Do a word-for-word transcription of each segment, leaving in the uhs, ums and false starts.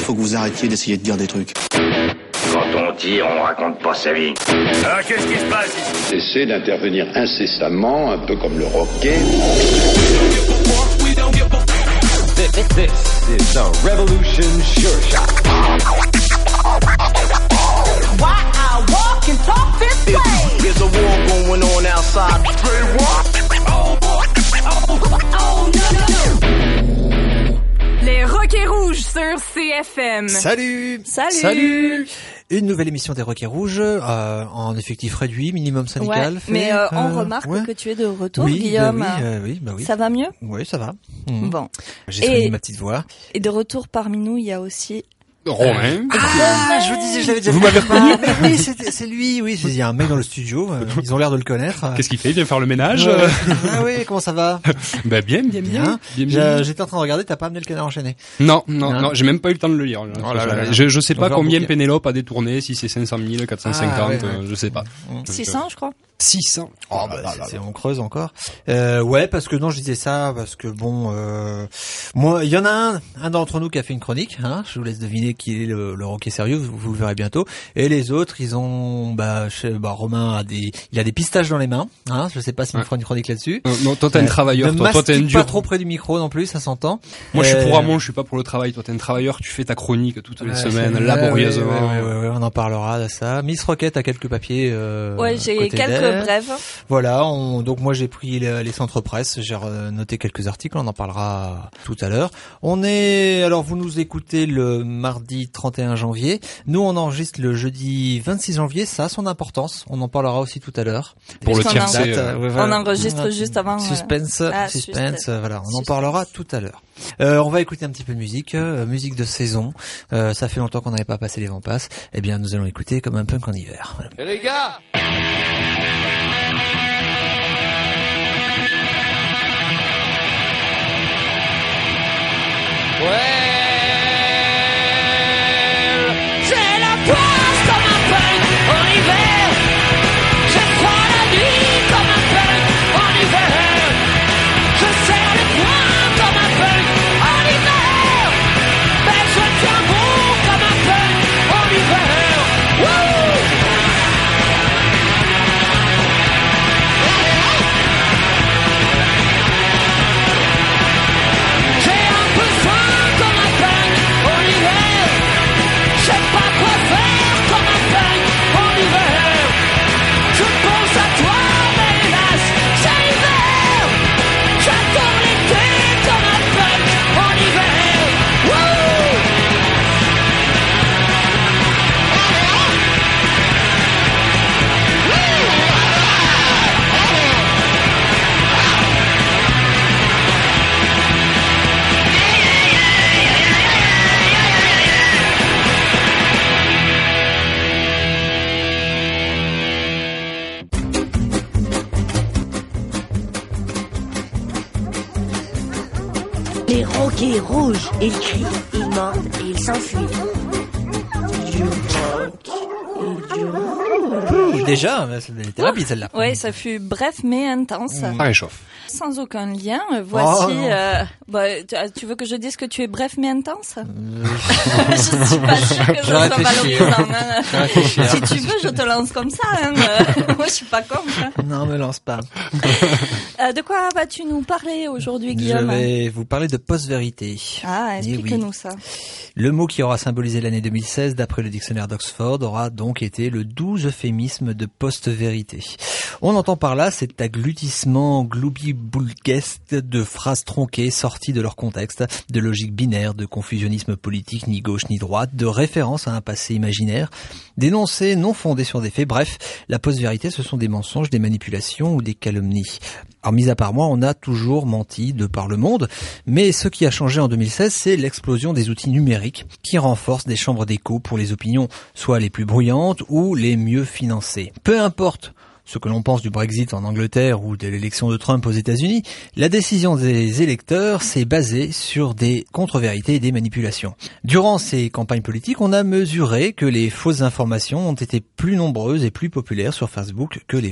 faut que vous arrêtiez d'essayer de dire des trucs. Quand on tire, on raconte pas sa vie. Alors qu'est-ce qui se passe ici ? Cessez d'intervenir incessamment, un peu comme le roquet. This, this is the Revolution Sure Shot. Why I walk and talk this way? There's a war going on outside. Say what? Oh, oh, oh, no, no, no. Les Roquets Rouges sur C F M. Salut. Salut. Salut. Une nouvelle émission des Roquets Rouges, euh, en effectif réduit, minimum syndical. Ouais, fait, mais euh, on euh, remarque ouais. que tu es de retour, oui, Guillaume. Bah oui, euh, oui, bah oui. Ça va mieux ? Oui, ça va. Mmh. Bon. J'ai soigné Et... ma petite voix. Et de retour parmi nous, il y a aussi... Romain. Ah, je vous disais, je l'avais déjà Vous vu. m'avez reconnu? Mais oui, c'est, c'est lui, oui. Il y a un mec dans le studio, euh, ils ont l'air de le connaître. Qu'est-ce qu'il fait? Il vient faire le ménage? Ouais. Ah oui, comment ça va? Bah bien, bien, bien. Bien. bien, bien. J'étais en train de regarder, t'as pas amené le Canard enchaîné? Non, non, non, non, j'ai même pas eu le temps de le lire. Oh là là là. Je, je sais pas Donc, combien bouquin. Pénélope a détourné, si c'est cinq cent mille, quatre cent cinquante, ah, ouais, ouais. Euh, je sais pas. six cents, je crois. six cents. Oh, bah, là, c'est, c'est, on creuse encore. Euh, ouais, parce que non, je disais ça, parce que bon, euh, moi, il y en a un, un d'entre nous qui a fait une chronique, hein. Je vous laisse deviner qui est le, le roquet sérieux, vous, vous le verrez bientôt. Et les autres, ils ont, bah, je, bah, Romain a des, il a des pistaches dans les mains, hein. Je sais pas s'il me fera une chronique là-dessus. Non, non toi t'es un euh, travailleur, ne toi, toi t'es un mastique dur. pas trop près du micro non plus, ça s'entend. Moi, je suis pour euh, Ramon, je suis pas pour le travail. Toi, t'es un travailleur, tu fais ta chronique toutes les ouais, semaines, ouais, laborieusement. Ouais, ouais, ouais, ouais, on en parlera de ça. Miss Roquette a quelques papiers, euh, Ouais, j'ai côté quelques d'elle. brèves. Voilà, on, donc moi j'ai pris les, les centres presse, j'ai noté quelques articles, on en parlera tout à l'heure. On est, alors vous nous écoutez le mardi trente et un janvier, nous on enregistre le jeudi vingt-six janvier, ça a son importance, on en parlera aussi tout à l'heure. Pour le Puisqu'on tiercé, en- euh, ouais, voilà. On enregistre juste avant. Suspense, voilà. Ah, suspense, suspense. euh, voilà, on en Suspense. parlera tout à l'heure. Euh, on va écouter un petit peu de musique, euh, musique de saison, euh, ça fait longtemps qu'on n'avait pas passé les vents passes, eh bien nous allons écouter comme un punk en hiver. Voilà. Et les gars, J'ai la poisse comme un punk en hiver. J'ai froid la nuit comme un punk en hiver. Je serre les poings comme un punk en hiver. Mais je tiens bon comme un punk en hiver. Wouh! J'ai un peu faim comme un punk en hiver. Je sais pas quoi faire comme un punk en hiver. Je pense à toi, mais hélas, c'est l'hiver. J'adore l'été comme un punk en hiver. Wouh! Les roquets rouges, ils crient, ils mordent et ils s'enfuient. Du rock et du rock. Déjà, elle était rapide celle-là. Ouais, ça fut bref mais intense. Ça réchauffe. Sans aucun lien, voici... Oh, non. euh, bah, tu, tu veux que je dise que tu es bref mais intense? Je suis pas sûre que Je ça soit réfléchis. valorisant. Hein. Je réfléchis. Si tu veux, je te lance comme ça. Hein. Euh, Moi, je suis pas con. Hein. Non, me lance pas. Euh, de quoi vas-tu nous parler aujourd'hui, Je Guillaume? vais vous parler de post-vérité. Ah, Eh explique-nous oui. ça. Le mot qui aura symbolisé l'année deux mille seize d'après le dictionnaire d'Oxford aura donc été le doux euphémisme de post-vérité. On entend par là cet agglutissement gloubi-boulguesque de phrases tronquées sorties de leur contexte, de logique binaire, de confusionnisme politique ni gauche ni droite, de référence à un passé imaginaire, d'énoncés non fondés sur des faits. Bref, la post-vérité, ce sont des mensonges, des manipulations ou des calomnies. Alors, mis à part moi, on a toujours menti de par le monde, mais ce qui a changé en deux mille seize, c'est l'explosion des outils numériques qui renforcent des chambres d'écho pour les opinions, soit les plus bruyantes ou les mieux financées. Peu importe ce que l'on pense du Brexit en Angleterre ou de l'élection de Trump aux États-Unis, la décision des électeurs s'est basée sur des contre-vérités et des manipulations. Durant ces campagnes politiques, on a mesuré que les fausses informations ont été plus nombreuses et plus populaires sur Facebook que les vraies.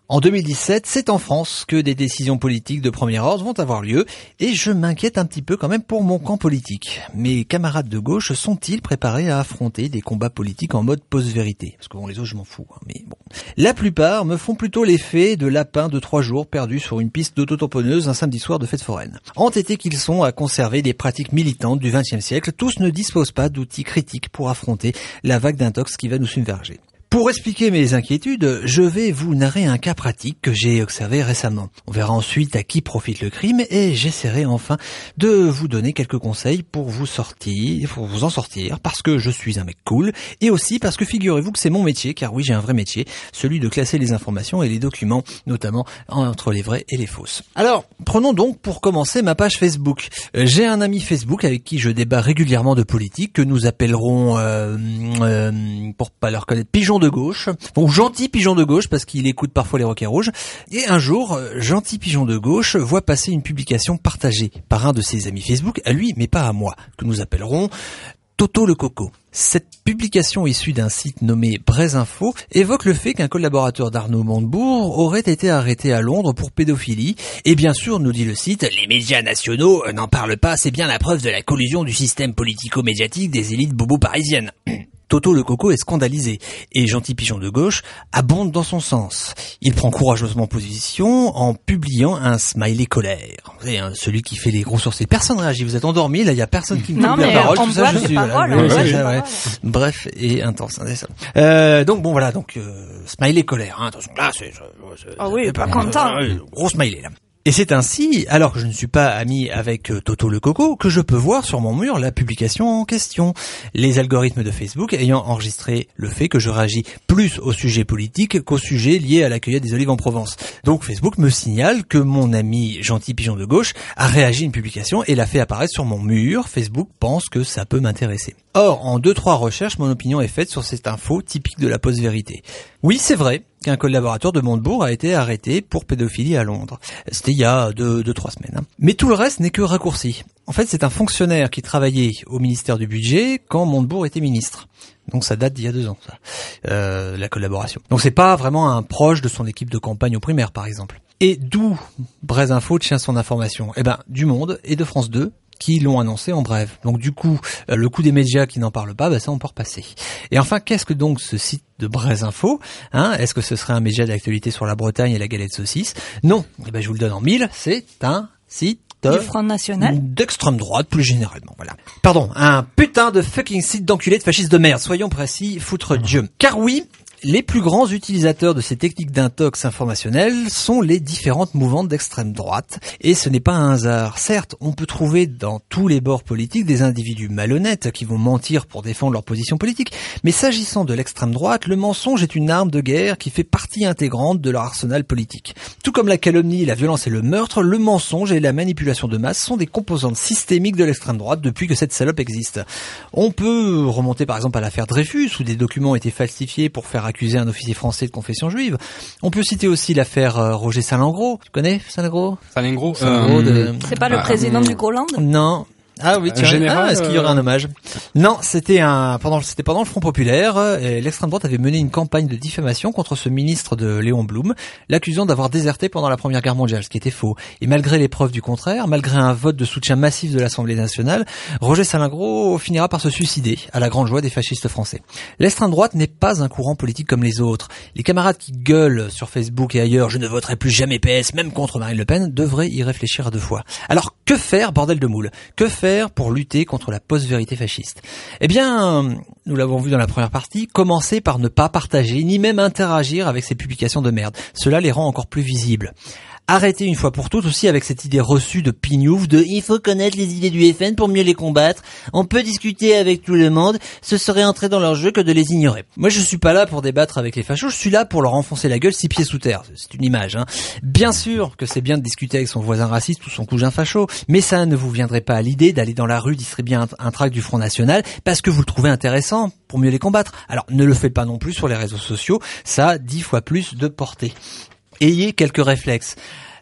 En deux mille dix-sept, c'est en France que des décisions politiques de premier ordre vont avoir lieu et je m'inquiète un petit peu quand même pour mon camp politique. Mes camarades de gauche sont-ils préparés à affronter des combats politiques en mode post-vérité? Parce que bon, les autres, je m'en fous, hein, mais bon. La plupart me font plutôt l'effet de lapins de trois jours perdus sur une piste d'autotamponneuse un samedi soir de fête foraine. Entêtés qu'ils sont à conserver des pratiques militantes du vingtième siècle, tous ne disposent pas d'outils critiques pour affronter la vague d'intox qui va nous submerger. Pour expliquer mes inquiétudes, je vais vous narrer un cas pratique que j'ai observé récemment. On verra ensuite à qui profite le crime et j'essaierai enfin de vous donner quelques conseils pour vous sortir, pour vous en sortir, parce que je suis un mec cool et aussi parce que figurez-vous que c'est mon métier, car oui j'ai un vrai métier, celui de classer les informations et les documents, notamment entre les vrais et les fausses. Alors, prenons donc pour commencer ma page Facebook. J'ai un ami Facebook avec qui je débat régulièrement de politique que nous appellerons, euh, euh, pour pas le reconnaître, Pigeon de gauche, bon gentil pigeon de gauche parce qu'il écoute parfois les Roquets Rouges, et un jour, gentil pigeon de gauche voit passer une publication partagée par un de ses amis Facebook, à lui mais pas à moi, que nous appellerons Toto le Coco. Cette publication issue d'un site nommé Brésinfo évoque le fait qu'un collaborateur d'Arnaud Montebourg aurait été arrêté à Londres pour pédophilie, et bien sûr, nous dit le site, les médias nationaux n'en parlent pas, c'est bien la preuve de la collusion du système politico-médiatique des élites bobo parisiennes. Toto le Coco est scandalisé, et Gentil Pigeon de gauche abonde dans son sens. Il prend courageusement position en publiant un smiley colère. Vous savez, hein, celui qui fait les gros sourcils. Personne réagit, vous êtes endormis, là il y a personne qui me coupe la parole, tout ça, je suis... Voilà, ouais, ouais, ouais. Bref et intense, hein, c'est ça. Euh, donc bon voilà, donc euh, smiley colère, hein, attention, là c'est... Ah oui, pas content. Euh, gros smiley là. Et c'est ainsi, alors que je ne suis pas ami avec Toto le Coco, que je peux voir sur mon mur la publication en question. Les algorithmes de Facebook ayant enregistré le fait que je réagis plus au sujet politique qu'au sujet lié à la cueillette des olives en Provence. Donc Facebook me signale que mon ami Gentil Pigeon de gauche a réagi à une publication et l'a fait apparaître sur mon mur. Facebook pense que ça peut m'intéresser. Or, en deux trois recherches, mon opinion est faite sur cette info typique de la post-vérité. Oui, c'est vrai qu'un collaborateur de Montebourg a été arrêté pour pédophilie à Londres. C'était il y a deux, deux, trois semaines. Hein. Mais tout le reste n'est que raccourci. En fait, c'est un fonctionnaire qui travaillait au ministère du Budget quand Montebourg était ministre. Donc ça date d'il y a deux ans, ça, euh, la collaboration. Donc c'est pas vraiment un proche de son équipe de campagne au primaire, par exemple. Et d'où Brésinfo tient son information? Eh ben, du Monde et de France deux, qui l'ont annoncé en bref. Donc du coup, euh, le coup des médias qui n'en parlent pas, bah ça on peut repasser. Et enfin, qu'est-ce que donc ce site de Brésinfo, hein? Est-ce que ce serait un média d'actualité sur la Bretagne et la galette saucisse? Non. Eh ben je vous le donne en mille, c'est un site du Front National, d'extrême droite plus généralement, voilà. Pardon, un putain de fucking site d'enculé de fascistes de merde, soyons précis, foutre Dieu. Car oui, les plus grands utilisateurs de ces techniques d'intox informationnelle sont les différentes mouvantes d'extrême droite, et ce n'est pas un hasard. Certes, on peut trouver dans tous les bords politiques des individus malhonnêtes qui vont mentir pour défendre leur position politique, mais s'agissant de l'extrême droite, le mensonge est une arme de guerre qui fait partie intégrante de leur arsenal politique. Tout comme la calomnie, la violence et le meurtre, le mensonge et la manipulation de masse sont des composantes systémiques de l'extrême droite depuis que cette salope existe. On peut remonter par exemple à l'affaire Dreyfus, où des documents ont été falsifiés pour faire accuser un officier français de confession juive. On peut citer aussi l'affaire euh, Roger Salengro. Tu connais Salengro? Salengro, Salengro euh, de... C'est pas le président du Groenland? Non. Ah oui, tiens. Général, ah, est-ce qu'il y aurait un hommage? Non, c'était un pendant c'était pendant le Front populaire, et l'extrême droite avait mené une campagne de diffamation contre ce ministre de Léon Blum, l'accusant d'avoir déserté pendant la Première Guerre mondiale, ce qui était faux. Et malgré les preuves du contraire, malgré un vote de soutien massif de l'Assemblée nationale, Roger Salengro finira par se suicider, à la grande joie des fascistes français. L'extrême droite n'est pas un courant politique comme les autres. Les camarades qui gueulent sur Facebook et ailleurs « Je ne voterai plus jamais P S, même contre Marine Le Pen » devraient y réfléchir à deux fois. Alors, que faire, bordel de moule? Que faire pour lutter contre la post-vérité fasciste? Eh bien, nous l'avons vu dans la première partie, commencer par ne pas partager, ni même interagir avec ces publications de merde. Cela les rend encore plus visibles. Arrêtez une fois pour toutes aussi avec cette idée reçue de pignouf de « il faut connaître les idées du F N pour mieux les combattre, on peut discuter avec tout le monde, ce serait entrer dans leur jeu que de les ignorer ». Moi je suis pas là pour débattre avec les fachos, je suis là pour leur enfoncer la gueule six pieds sous terre, c'est une image. Hein. Bien sûr que c'est bien de discuter avec son voisin raciste ou son cousin facho, mais ça ne vous viendrait pas à l'idée d'aller dans la rue distribuer un, un tract du Front National parce que vous le trouvez intéressant pour mieux les combattre. Alors ne le faites pas non plus sur les réseaux sociaux, ça a dix fois plus de portée. Ayez quelques réflexes.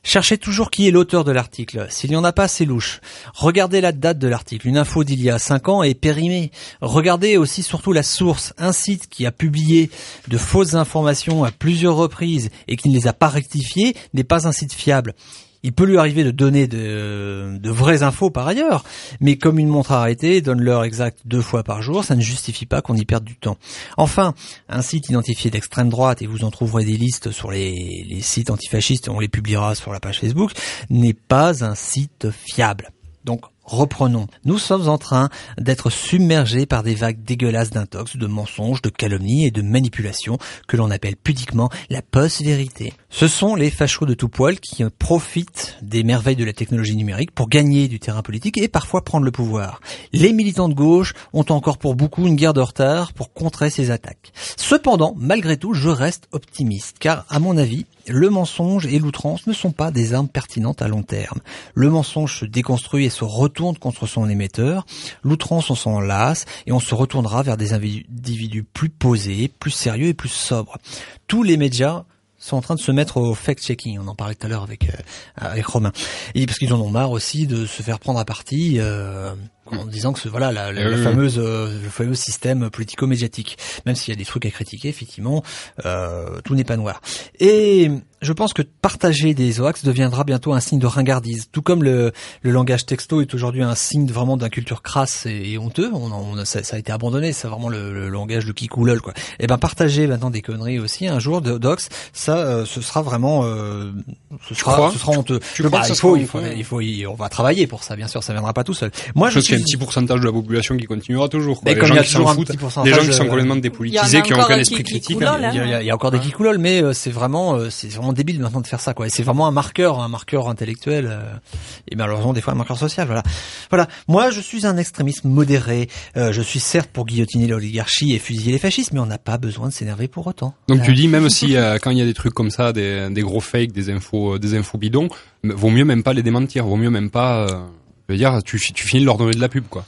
Cherchez toujours qui est l'auteur de l'article. S'il n'y en a pas, c'est louche. Regardez la date de l'article. Une info d'il y a cinq ans est périmée. Regardez aussi surtout la source. Un site qui a publié de fausses informations à plusieurs reprises et qui ne les a pas rectifiées n'est pas un site fiable. Il peut lui arriver de donner de, de vraies infos par ailleurs, mais comme une montre arrêtée donne l'heure exacte deux fois par jour, ça ne justifie pas qu'on y perde du temps. Enfin, un site identifié d'extrême droite, et vous en trouverez des listes sur les, les sites antifascistes, on les publiera sur la page Facebook, n'est pas un site fiable. Donc, reprenons. Nous sommes en train d'être submergés par des vagues dégueulasses d'intox, de mensonges, de calomnies et de manipulations que l'on appelle pudiquement la post-vérité. Ce sont les fachos de tout poil qui profitent des merveilles de la technologie numérique pour gagner du terrain politique et parfois prendre le pouvoir. Les militants de gauche ont encore pour beaucoup une guerre de retard pour contrer ces attaques. Cependant, malgré tout, je reste optimiste car, à mon avis, le mensonge et l'outrance ne sont pas des armes pertinentes à long terme. Le mensonge se déconstruit et se retourne contre son émetteur. L'outrance, on s'en lasse et on se retournera vers des individus plus posés, plus sérieux et plus sobres. Tous les médias sont en train de se mettre au fact-checking. On en parlait tout à l'heure avec euh, avec Romain. Et parce qu'ils en ont marre aussi de se faire prendre à partie euh, en disant que ce, voilà la, la, la fameuse euh, le fameux système politico-médiatique. Même s'il y a des trucs à critiquer, effectivement, euh, tout n'est pas noir. Et je pense que partager des hoax deviendra bientôt un signe de ringardise, tout comme le, le langage texto est aujourd'hui un signe vraiment d'une culture crasse et, et honteux. On, on ça, ça a été abandonné, c'est vraiment le, le langage de kikoulol, quoi. Et ben partager maintenant des conneries aussi un jour de dox, ça euh, ce sera vraiment euh, ce sera ce sera honteux. Tu bah, crois que il ça faut sera il faut il faut, il faut on va travailler pour ça, bien sûr, ça viendra pas tout seul. Moi je, je suis qu'il y a un petit pourcentage de la population qui continuera toujours, quoi. Mais Les comme gens il y a qui s'en toujours un foutent, petit pourcentage, les gens qui sont euh, complètement dépolitisés, qui ont aucun esprit qui- critique. qui hein. coulent, Il y, a, il y a encore des kikoulol, mais euh, c'est vraiment, euh, c'est vraiment débile maintenant de faire ça, quoi. Et c'est vraiment un marqueur, un marqueur intellectuel, euh, et malheureusement des fois un marqueur social. Voilà, voilà. Moi, je suis un extrémiste modéré. Euh, je suis certes pour guillotiner l'oligarchie et fusiller les fascistes, mais on n'a pas besoin de s'énerver pour autant. Donc Voilà. tu dis même si euh, quand il y a des trucs comme ça, des, des gros fakes, des infos, euh, des infos bidons, m- vaut mieux même pas les démentir, vaut mieux même pas. Euh, je veux dire, tu, fi- tu finis de leur donner de la pub, quoi.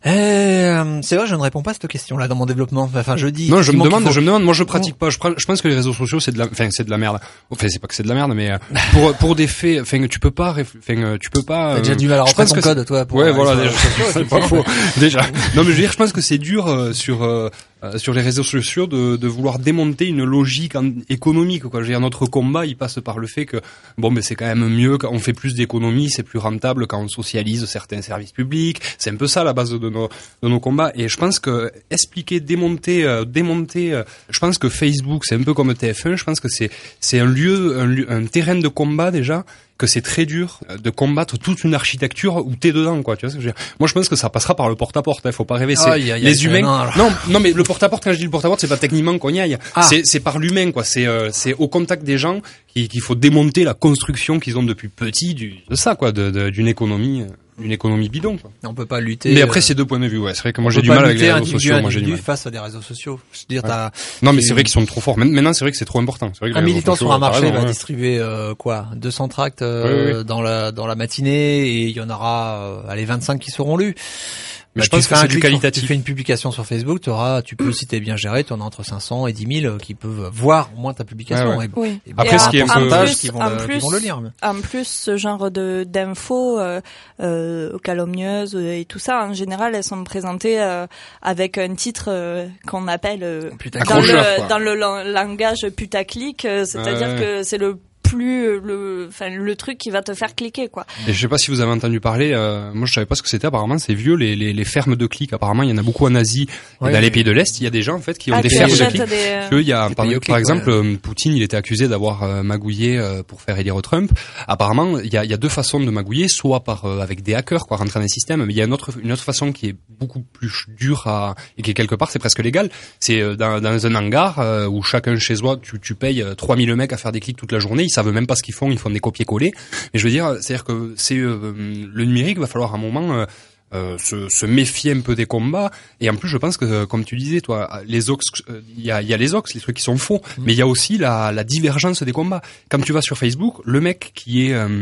Euh, c'est vrai, je ne réponds pas à cette question-là dans mon développement. Enfin, je dis. Non, je me effectivement demande, qu'il faut- je me demande. Moi, je pratique pas. Je, prends- je pense que les réseaux sociaux, c'est de la, enfin, c'est de la merde. Enfin, c'est pas que c'est de la merde, mais euh, pour pour des faits, enfin, tu peux pas, réf- enfin, tu peux pas. T'as déjà euh, du mal à je rentrer pense ton que code, c'est- toi. Pour Ouais, aller voilà, sur les déjà. réseaux sociaux, C'est pas faux. Déjà. Non, mais je veux dire, je pense que c'est dur euh, sur euh, euh, sur les réseaux sociaux de de vouloir démonter une logique en- économique, quoi. Je veux dire, notre combat, il passe par le fait que bon, mais c'est quand même mieux quand on fait plus d'économies, c'est plus rentable quand on socialise certains services publics. C'est un peu ça la base de nos de nos combats. Et je pense que expliquer, démonter, euh, démonter. euh, je pense que Facebook, c'est un peu comme T F un. Je pense que c'est c'est un lieu, un, lieu- un terrain de combat déjà. Que c'est très dur de combattre toute une architecture où t'es dedans, quoi. Tu vois ce que je veux dire? Moi, je pense que ça passera par le porte-à-porte. Hein, faut pas rêver. C'est Ah, y a- y a- les humains. non, alors. Non, non, mais le porte-à-porte, quand je dis le porte-à-porte, c'est pas techniquement qu'on y aille. Ah. C'est, c'est par l'humain, quoi. C'est, euh, c'est au contact des gens qu'il, qu'il faut démonter la construction qu'ils ont depuis petit du, de ça, quoi, de, de- d'une économie, euh, d'une économie bidon, quoi. On peut pas lutter. Mais après, euh, c'est deux points de vue, ouais. C'est vrai que moi, on j'ai peut du pas mal avec lutter les réseaux individu sociaux. Moi, j'ai du individu mal. face à des réseaux sociaux. Je veux dire, Ouais. t'as. Non, mais tu- c'est vrai qu'ils sont trop forts. Maintenant, c'est vrai que c'est trop important. C'est vrai que Un les réseaux militant sociaux, sur un t'as marché raison, va ouais. distribuer euh, quoi deux cents tracts euh, Oui, oui. dans la dans la matinée et il y en aura euh, allez vingt-cinq qui seront lus. Mais Bah, je pense tu que fais un c'est du clic sur- qualitatif. Tu fais une publication sur Facebook, tu auras, tu peux, si t'es bien géré, tu en as entre cinq cents et dix mille qui peuvent voir au moins ta publication. Ouais, ouais. Et- Oui. et Après, bien, ce qui est un un peu- pourcentage en plus- qui vont, en le, qui plus- vont le lire. mais- En plus, ce genre de d'infos euh, euh, calomnieuses et tout ça, en général, elles sont présentées euh, avec un titre euh, qu'on appelle euh, Putain, dans accrocheur, quoi. le dans le lan- langage putaclic, euh, c'est-à-dire Ouais. que c'est le plus le enfin le truc qui va te faire cliquer, quoi. Et je sais pas si vous avez entendu parler, euh, moi je savais pas ce que c'était, apparemment c'est vieux, les, les, les fermes de clics, apparemment il y en a beaucoup en Asie et Ouais, dans les mais- pays de l'Est, il y a des gens en fait qui ont Ah, des qui fermes de achètent clics. des, euh, Parce que il y a, Des par, pays au par clic, exemple, ouais. euh, Poutine, il était accusé d'avoir euh, magouillé euh, pour faire élire Trump. Apparemment, il y a, il y a deux façons de magouiller, soit par euh, avec des hackers, quoi, rentrer dans les systèmes, mais il y a une autre, une autre façon qui est beaucoup plus dure à, et qui est quelque part, c'est presque légal. C'est euh, dans, dans un hangar euh, où chacun chez soi, tu, tu payes euh, trois mille mecs à faire des clics toute la journée, ils savent même pas ce qu'ils font, ils font des copier-coller. Mais je veux dire, c'est-à-dire que c'est euh, le numérique, va falloir à un moment euh, euh, se, se méfier un peu des combats. Et en plus, je pense que, euh, comme tu disais, toi, les ox, euh, il y a, il y a les ox, les trucs qui sont faux, Mmh. mais il y a aussi la, la divergence des combats. Quand tu vas sur Facebook, le mec qui est euh,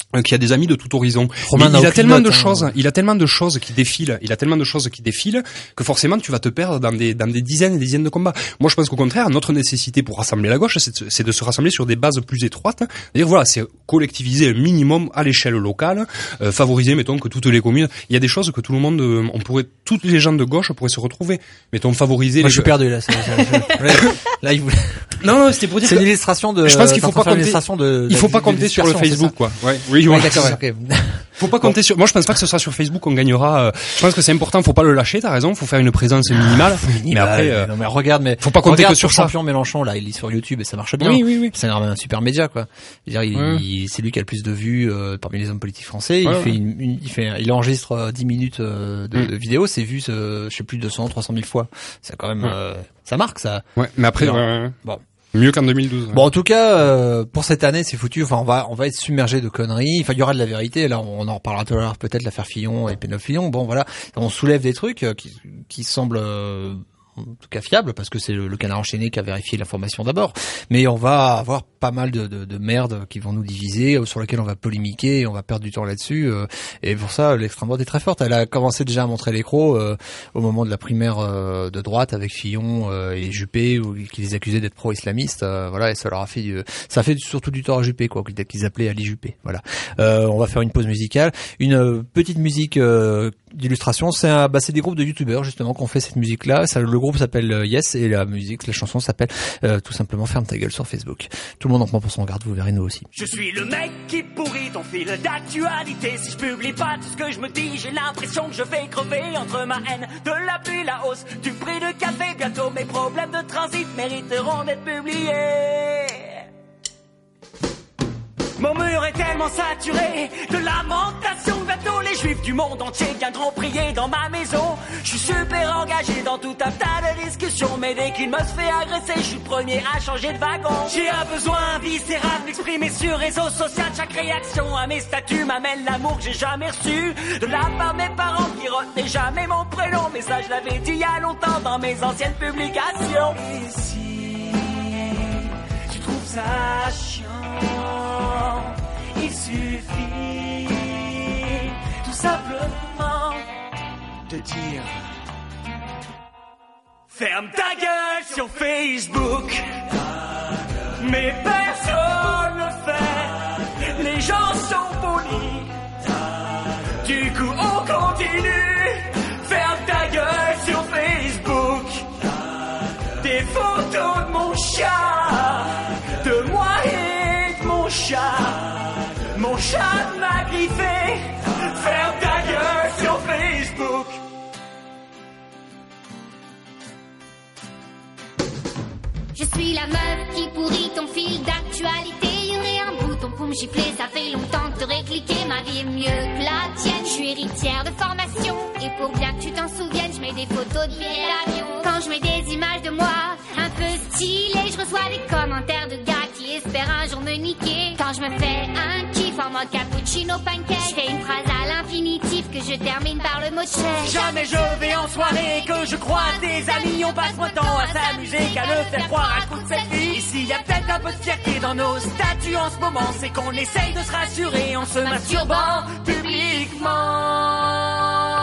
euh, qui a des amis de tout horizon. Romain Mais il a tellement note, de hein. choses, il a tellement de choses qui défilent, il a tellement de choses qui défilent que forcément tu vas te perdre dans des dans des dizaines et des dizaines de combats. Moi, je pense qu'au contraire, notre nécessité pour rassembler la gauche, c'est de, c'est de se rassembler sur des bases plus étroites. C'est-à-dire, voilà, c'est collectiviser un minimum à l'échelle locale, euh, favoriser, mettons, que toutes les communes, il y a des choses que tout le monde, euh, on pourrait, toutes les gens de gauche pourraient se retrouver. Mettons, favoriser. Moi, les je suis perdu là. C'est, c'est, c'est, là, il voulait... Non, non, c'était pour dire. C'est que... l'illustration de. Je pense qu'il faut pas compter. De, il faut pas compter sur le Facebook, quoi. Ouais. Oui, ouais, d'accord. Ouais. Faut pas compter bon. sur. Moi, je pense pas que ce sera sur Facebook qu'on gagnera. Euh... Je pense que c'est important. Faut pas le lâcher. T'as raison. Faut faire une présence minimale. Minimale, mais après, euh... non, mais regarde, mais faut pas compter que sur ça. Champion Mélenchon là, il est sur YouTube et ça marche bien. Oui, oui, oui. C'est un, un super média, quoi. Je veux dire, il, ouais. il, c'est lui qui a le plus de vues euh, parmi les hommes politiques français. Ouais, il ouais. fait une, une, il fait, il enregistre euh, dix minutes euh, de, mm. de vidéos. C'est vu, euh, je sais plus deux cents, trois cent mille fois. C'est quand même, ouais. euh, ça marque ça. Ouais. Mais après, Alors, ouais, ouais. bon. Mieux qu'en deux mille douze. Ouais. Bon, en tout cas, euh, pour cette année, c'est foutu. Enfin, on va, on va être submergé de conneries. Enfin, il y aura de la vérité. Là, on en reparlera tout à l'heure, peut-être l'affaire Fillon et Pénélope Fillon. Bon, voilà, on soulève des trucs qui, qui semblent euh, en tout cas fiables parce que c'est le, le Canard enchaîné qui a vérifié l'information d'abord. Mais on va avoir pas mal de, de, de merde qui vont nous diviser, sur lesquelles on va polémiquer, et on va perdre du temps là-dessus. Euh, et pour ça, l'extrême droite est très forte. Elle a commencé déjà à montrer les crocs euh, au moment de la primaire euh, de droite avec Fillon euh, et Juppé, où, qui les accusaient d'être pro-islamistes. Euh, voilà, et ça leur a fait, euh, ça a fait surtout du tort à Juppé, quoi, qu'ils appelaient Ali Juppé. Voilà. Euh, on va faire une pause musicale, une euh, petite musique euh, d'illustration. C'est un, bah, c'est des groupes de youtubeurs justement qui ont fait cette musique-là. Ça, le groupe s'appelle euh, Yes et la musique, la chanson s'appelle euh, tout simplement Ferme ta gueule sur Facebook. Tout le monde en prend pour son garde, vous verrez nous aussi. Je suis le mec qui pourrit ton fil d'actualité. Si je publie pas tout ce que je me dis, j'ai l'impression que je vais crever entre ma haine de la pluie, la hausse du prix de café. Bientôt mes problèmes de transit mériteront d'être publiés. Mon mur est tellement saturé de lamentations. Bientôt les juifs du monde entier viendront prier dans ma maison. Je suis super engagé dans tout un tas de discussions, mais dès qu'il me se fait agresser, je suis le premier à changer de wagon. J'ai un besoin viscéral d'exprimer sur réseau social. Chaque réaction à mes statuts m'amène l'amour que j'ai jamais reçu de la part de mes parents qui retenaient jamais mon prénom. Mais ça je l'avais dit il y a longtemps dans mes anciennes publications. Et si tu trouves ça chiant, il suffit tout simplement de dire ferme ta gueule sur Facebook. Mais personne ne le fait, les gens sont polis. Du coup on continue. Ferme ta gueule sur Facebook. Des photos de mon chat, de moi et de mon chat. Mon chat m'a griffé. Ferme ta gueule sur Facebook. Je suis la meuf qui pourrit ton fil d'actualité. Y'aurait un bouton pour me gifler, ça fait longtemps que t'aurais cliqué. Ma vie est mieux que la tienne. Je suis héritière de formation, et pour bien que tu t'en souviennes, je mets des photos de billets d'avion. Quand je mets des images de moi un peu stylées, je reçois des commentaires de gars qui espèrent un jour me niquer. Quand je me fais un kiff en mode cappuccino pancake, je fais une phrase à l'infinitif que je termine par le mot check. Si jamais je vais en soirée et que je croise des amis, on passe moins de temps à s'amuser qu'à le faire croire à coup de selfie. Et s'il y a peut-être un peu de fierté dans nos statuts en ce moment, c'est qu'on essaye de se rassurer en se masturbant publiquement.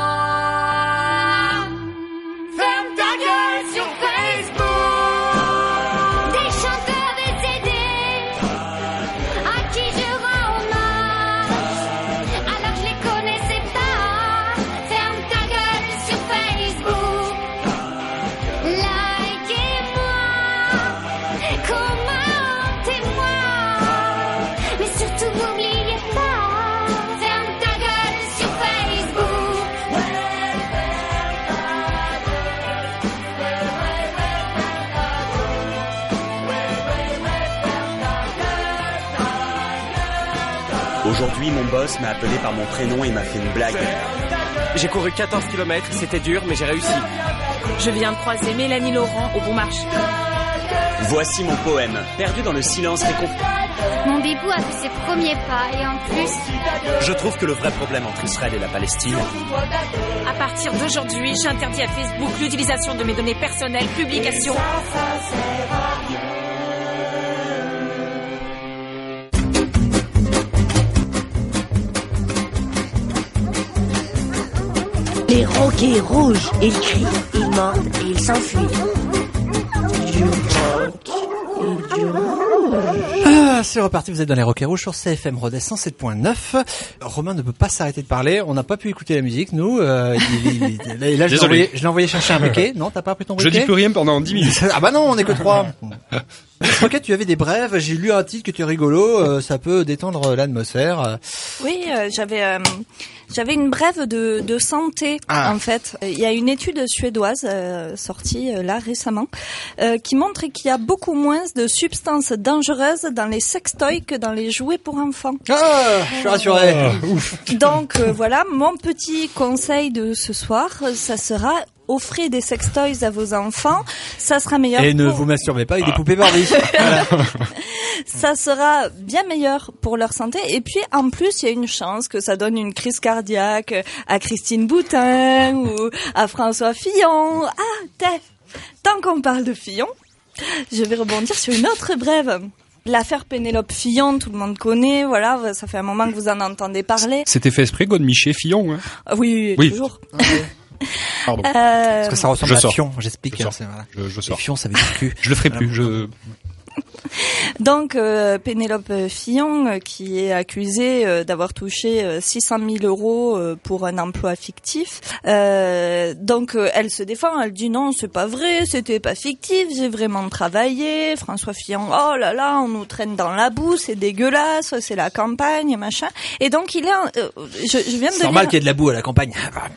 Ferme ta gueule sur Facebook. Des chanteurs décédés à qui je rends hommage alors que je les connaissais pas. Ferme ta gueule sur Facebook. Likez-moi, commentez-moi, mais surtout n'oubliez pas. Ferme ta gueule sur Facebook. Aujourd'hui, mon boss m'a appelé par mon prénom et m'a fait une blague. J'ai couru quatorze kilomètres, c'était dur, mais j'ai réussi. Je viens de croiser Mélanie Laurent au bon marché. Voici mon poème, perdu dans le silence réconfortant. Mon bibou a fait ses premiers pas et en plus... Je trouve que le vrai problème entre Israël et la Palestine... À partir d'aujourd'hui, j'interdis à Facebook l'utilisation de mes données personnelles, publications... roquets rouges. Ils crient, ils mordent et ils s'enfuient. Ah, c'est reparti, vous êtes dans les Roquets Rouges sur C F M Rodez cent sept point neuf. Romain ne peut pas s'arrêter de parler, on n'a pas pu écouter la musique, nous. Euh, il, il, il, là, là je, l'ai envoyé, je l'ai envoyé chercher un briquet. Non, t'as pas pris ton briquet? Je dis plus rien pendant dix minutes. Ah bah non, on est que trois. Ok, tu avais des brèves, j'ai lu un titre qui était rigolo, euh, ça peut détendre l'atmosphère. Oui, euh, j'avais euh, j'avais une brève de, de santé ah. en fait. Il y a une étude suédoise euh, sortie euh, là récemment euh, qui montre qu'il y a beaucoup moins de substances dangereuses dans les sextoys que dans les jouets pour enfants. Ah, je suis rassuré. Oh, ouf. Donc euh, voilà, mon petit conseil de ce soir, ça sera: offrez des sextoys à vos enfants, ça sera meilleur. Et ne pour... vous masturbez pas avec des poupées Barbie. Voilà. Ça sera bien meilleur pour leur santé. Et puis, en plus, il y a une chance que ça donne une crise cardiaque à Christine Boutin ou à François Fillon. Ah, t'es... Tant qu'on parle de Fillon, je vais rebondir sur une autre brève. L'affaire Pénélope Fillon, tout le monde connaît, voilà, ça fait un moment que vous en entendez parler. C'était fait exprès, Godemiché Fillon, hein. Ah oui, oui, toujours. Pardon. Euh... Parce que ça ressemble je à sors. fion, j'explique. Je, hein, sors. c'est, voilà. je, je sors. Et fion, ça veut dire cul. Je le ferai plus, je... Donc euh, Pénélope Fillon euh, qui est accusée euh, d'avoir touché euh, six cent mille euros euh, pour un emploi fictif. Euh, donc euh, elle se défend, elle dit non, c'est pas vrai, c'était pas fictif, j'ai vraiment travaillé. François Fillon, oh là là, on nous traîne dans la boue, c'est dégueulasse, c'est la campagne, machin. Et donc il est, euh, je, je viens de c'est normal lire... qu'il y ait de la boue à la campagne.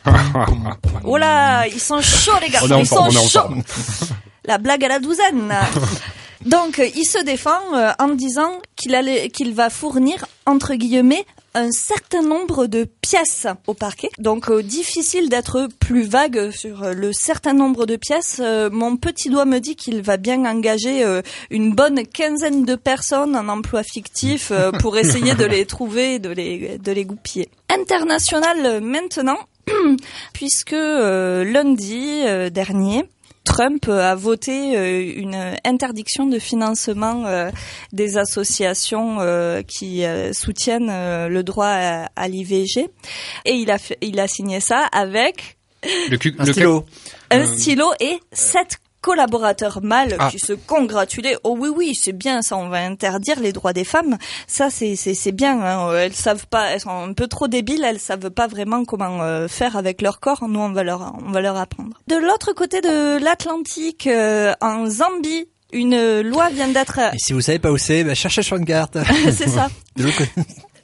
Oh là, ils sont chauds les garçons, ils sont chauds. La blague à la douzaine. Donc, il se défend euh, en disant qu'il allait, qu'il va fournir, entre guillemets, un certain nombre de pièces au parquet. Donc, euh, difficile d'être plus vague sur euh, le certain nombre de pièces. Euh, mon petit doigt me dit qu'il va bien engager euh, une bonne quinzaine de personnes en emploi fictif euh, pour essayer de les trouver et de les, de les goupiller. International euh, maintenant, puisque euh, lundi euh, dernier, Trump a voté euh, une interdiction de financement euh, des associations euh, qui euh, soutiennent euh, le droit à, à l'I V G, et il a fait, il a signé ça avec le cu- un le stylo, un euh... stylo et sept collaborateurs mâles ah. qui se congratulaient. Oh oui oui, c'est bien ça, on va interdire les droits des femmes. Ça c'est c'est c'est bien, hein. Elles savent pas, elles sont un peu trop débiles, elles savent pas vraiment comment euh, faire avec leur corps. Nous on va leur on va leur apprendre. De l'autre côté de l'Atlantique, euh, en Zambie, une loi vient d'être... Et si vous savez pas où c'est, bah, cherchez sur une carte. C'est ça. De l'autre côté.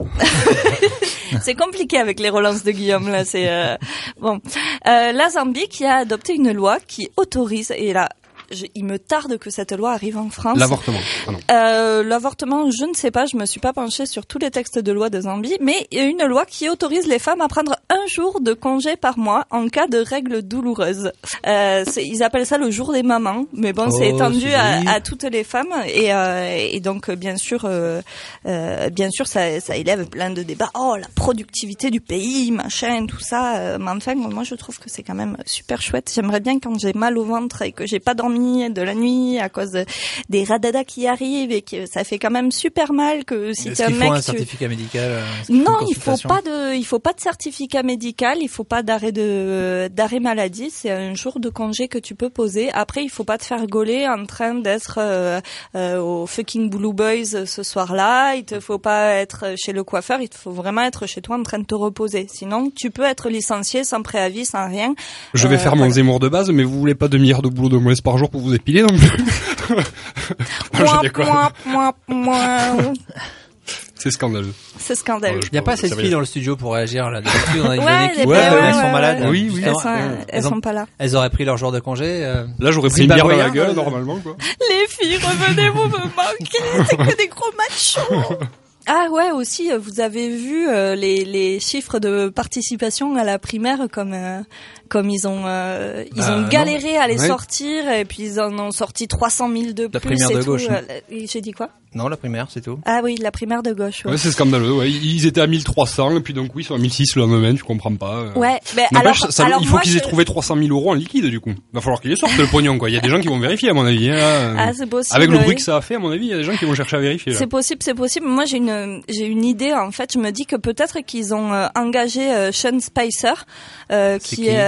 C'est compliqué avec les relances de Guillaume là, c'est euh... bon. Euh, la Zambie qui a adopté une loi qui autorise, et là je, il me tarde que cette loi arrive en France. L'avortement. Ah non. Euh, l'avortement, je ne sais pas, je me suis pas penchée sur tous les textes de loi de Zambie, mais il y a une loi qui autorise les femmes à prendre un jour de congé par mois en cas de règles douloureuses. Euh, c'est, ils appellent ça le jour des mamans, mais bon, oh, c'est étendu c'est à, à toutes les femmes, et, euh, et donc bien sûr, euh, euh, bien sûr, ça, ça élève plein de débats. Oh, la productivité du pays, machin, tout ça. Euh, mais enfin, moi, je trouve que c'est quand même super chouette. J'aimerais bien quand j'ai mal au ventre et que j'ai pas dormi de la nuit à cause de, des radadas qui arrivent et que ça fait quand même super mal que si Est-ce t'es un qu'il faut mec, un tu... certificat médical euh, Non, il faut pas de, il faut pas de certificat médical, il faut pas d'arrêt de, d'arrêt maladie. C'est un jour de congé que tu peux poser. Après, il faut pas te faire gauler en train d'être euh, euh, au fucking Blue Boys ce soir-là. Il te faut pas être chez le coiffeur. Il te faut vraiment être chez toi en train de te reposer. Sinon, tu peux être licencié sans préavis, sans rien. Je vais euh, faire mon voilà. Zemmour de base, mais vous voulez pas demi-heure de boulot de moins par jour pour vous épiler non plus. Moi, moi, moi, moi. C'est scandaleux. C'est scandaleux. Il n'y a pas assez de filles dans le studio pour réagir là. D'habitude, on a une ouais, équipe. Ouais, ouais, elles ouais, sont malades. Ouais. Oui, oui. Elles, sont, elles, elles ont, sont pas là. Elles auraient pris leur jour de congé. Euh, là, j'aurais pris une bière dans la gueule, normalement, quoi. Les filles, revenez, vous me manquez. C'est que des gros machos. Ah ouais, aussi, vous avez vu euh, les, les chiffres de participation à la primaire comme euh, comme ils ont euh, ils bah, ont galéré non. à les ouais. sortir, et puis ils en ont sorti trois cent mille de la plus. primaire et de tout. gauche. Euh, J'ai dit quoi? Non, la primaire, c'est tout. Ah oui, la primaire de gauche. Ouais, ouais c'est scandaleux. Ouais. Ils étaient à mille trois cents et puis donc oui, ils sont à mille six le lendemain. Je comprends pas. Euh... Ouais, mais non, alors, ça, alors il faut moi, qu'ils je... aient trouvé trois cent mille euros en liquide du coup. Il va falloir qu'ils les sortent le pognon quoi. Il y a des gens qui vont vérifier à mon avis. Hein. Ah c'est possible. Avec le bruit oui. que ça a fait à mon avis, il y a des gens qui vont chercher à vérifier. Là. C'est possible, c'est possible. Moi j'ai une j'ai une idée en fait. Je me dis que peut-être qu'ils ont euh, engagé euh, Sean Spicer, euh, qui, qui, est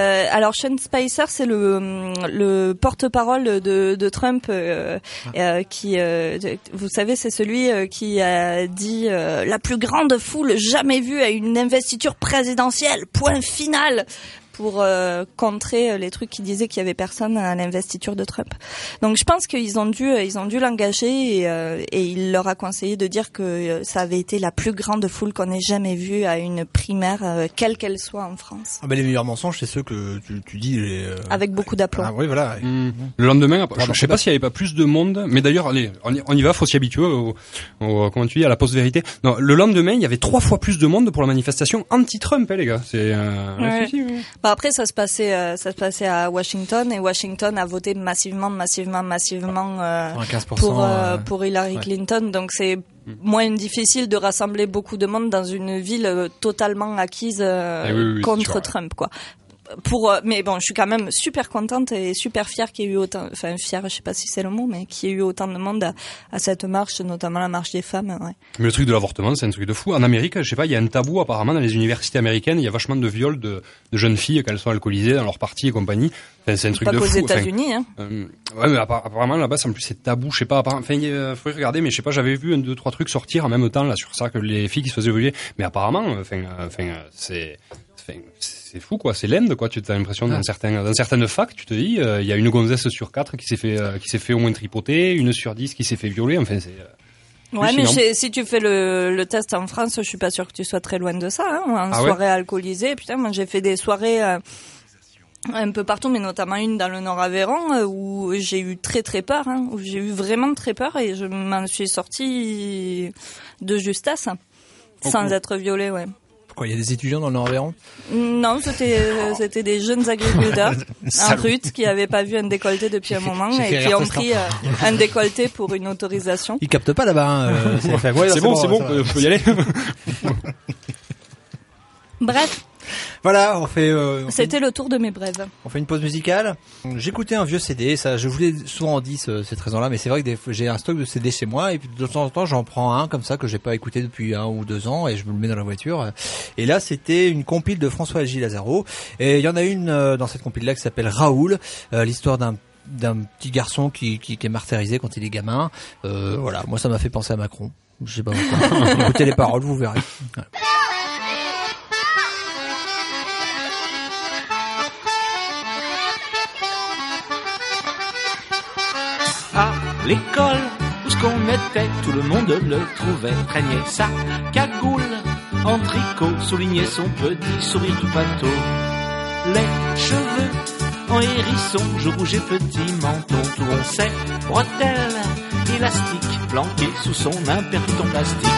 Euh, alors Sean Spicer, c'est le le porte-parole de, de Trump, euh, euh, qui, euh, vous savez, c'est celui euh, qui a dit euh, la plus grande foule jamais vue à une investiture présidentielle. Point final. Pour euh, contrer les trucs qui disaient qu'il y avait personne à l'investiture de Trump. Donc je pense qu'ils ont dû ils ont dû l'engager et, euh, et il leur a conseillé de dire que ça avait été la plus grande foule qu'on ait jamais vue à une primaire, euh, quelle qu'elle soit en France. Ah bah les meilleurs mensonges, c'est ceux que tu, tu dis les, euh... avec beaucoup d'aplomb. Ah oui, voilà. Mmh. Le lendemain, je, je sais pas s'il y avait pas plus de monde, mais d'ailleurs, allez, on y, on y va, faut s'y habituer au, au, comment tu dis, à la post-vérité. Non, le lendemain, il y avait trois fois plus de monde pour la manifestation anti-Trump, hein, les gars. C'est euh, ouais. si, si, oui. Bah après, ça se passait, euh, ça se passait à Washington et Washington a voté massivement, massivement, massivement euh, pour euh, euh, pour Hillary ouais. Clinton. Donc c'est moins difficile de rassembler beaucoup de monde dans une ville totalement acquise euh, eh oui, oui, contre Trump, quoi. Pour, mais bon, je suis quand même super contente et super fière qu'il y ait eu autant, enfin fière, je sais pas si c'est le mot, mais qu'il y ait eu autant de monde à, à cette marche, notamment la marche des femmes. Ouais. Mais le truc de l'avortement, c'est un truc de fou. En Amérique, je sais pas, il y a un tabou apparemment dans les universités américaines. Il y a vachement de viols de, de jeunes filles quand elles sont alcoolisées dans leur party et compagnie. Enfin, c'est un truc pas de fou. Pas qu'aux États-Unis, enfin, hein. Euh, ouais, mais apparemment là-bas, c'est en plus c'est tabou. Je sais pas. Enfin, il euh, faudrait regarder, mais je sais pas. J'avais vu un, deux, trois trucs sortir en même temps là sur ça que les filles qui se faisaient violer. Mais apparemment, enfin, enfin, c'est c'est fou quoi, c'est l'Inde quoi. Tu as l'impression dans certains dans certaines facs, tu te dis, il euh, y a une gonzesse sur quatre qui s'est fait euh, qui s'est fait au moins tripoter, une sur dix qui s'est fait violer. Enfin c'est. Euh, ouais, mais je, si tu fais le, le test en France, je suis pas sûr que tu sois très loin de ça. Hein, en ah soirée ouais alcoolisée, putain, moi j'ai fait des soirées euh, un peu partout, mais notamment une dans le Nord-Aveyron euh, où j'ai eu très très peur, hein, où j'ai eu vraiment très peur et je m'en suis sortie de justesse, oh, sans oh. être violée, ouais. Quoi, il y a des étudiants dans le Nord-Aveyron ? Non, c'était euh, c'était des jeunes agriculteurs en rut qui avaient pas vu un décolleté depuis un moment et qui ont pris euh, un décolleté pour une autorisation. Ils captent pas là-bas. Hein, euh, c'est ouais, bon, c'est bon, c'est bon, on peut y aller. Bref. Voilà, on fait. Euh, on C'était fait une... le tour de mes brèves. On fait une pause musicale. J'écoutais un vieux C D, ça, je vous l'ai souvent dit ce, cette raison-là, mais c'est vrai que des, j'ai un stock de C D chez moi et puis de temps en temps j'en prends un comme ça que j'ai pas écouté depuis un ou deux ans et je me le mets dans la voiture. Et là, c'était une compile de François Gilles Lazaro et il y en a une euh, dans cette compile-là qui s'appelle Raoul, euh, l'histoire d'un d'un petit garçon qui, qui, qui est martyrisé quand il est gamin. Euh, voilà, moi ça m'a fait penser à Macron. Je sais pas pourquoi. Écoutez les paroles, vous verrez. Voilà. À l'école, où ce qu'on était, tout le monde le trouvait, craignait sa cagoule en tricot, soulignait son petit sourire tout pâteau. Les cheveux en hérisson, joues rouges et petit menton, tout rond ses bretelles élastiques, planquées sous son impercute en plastique.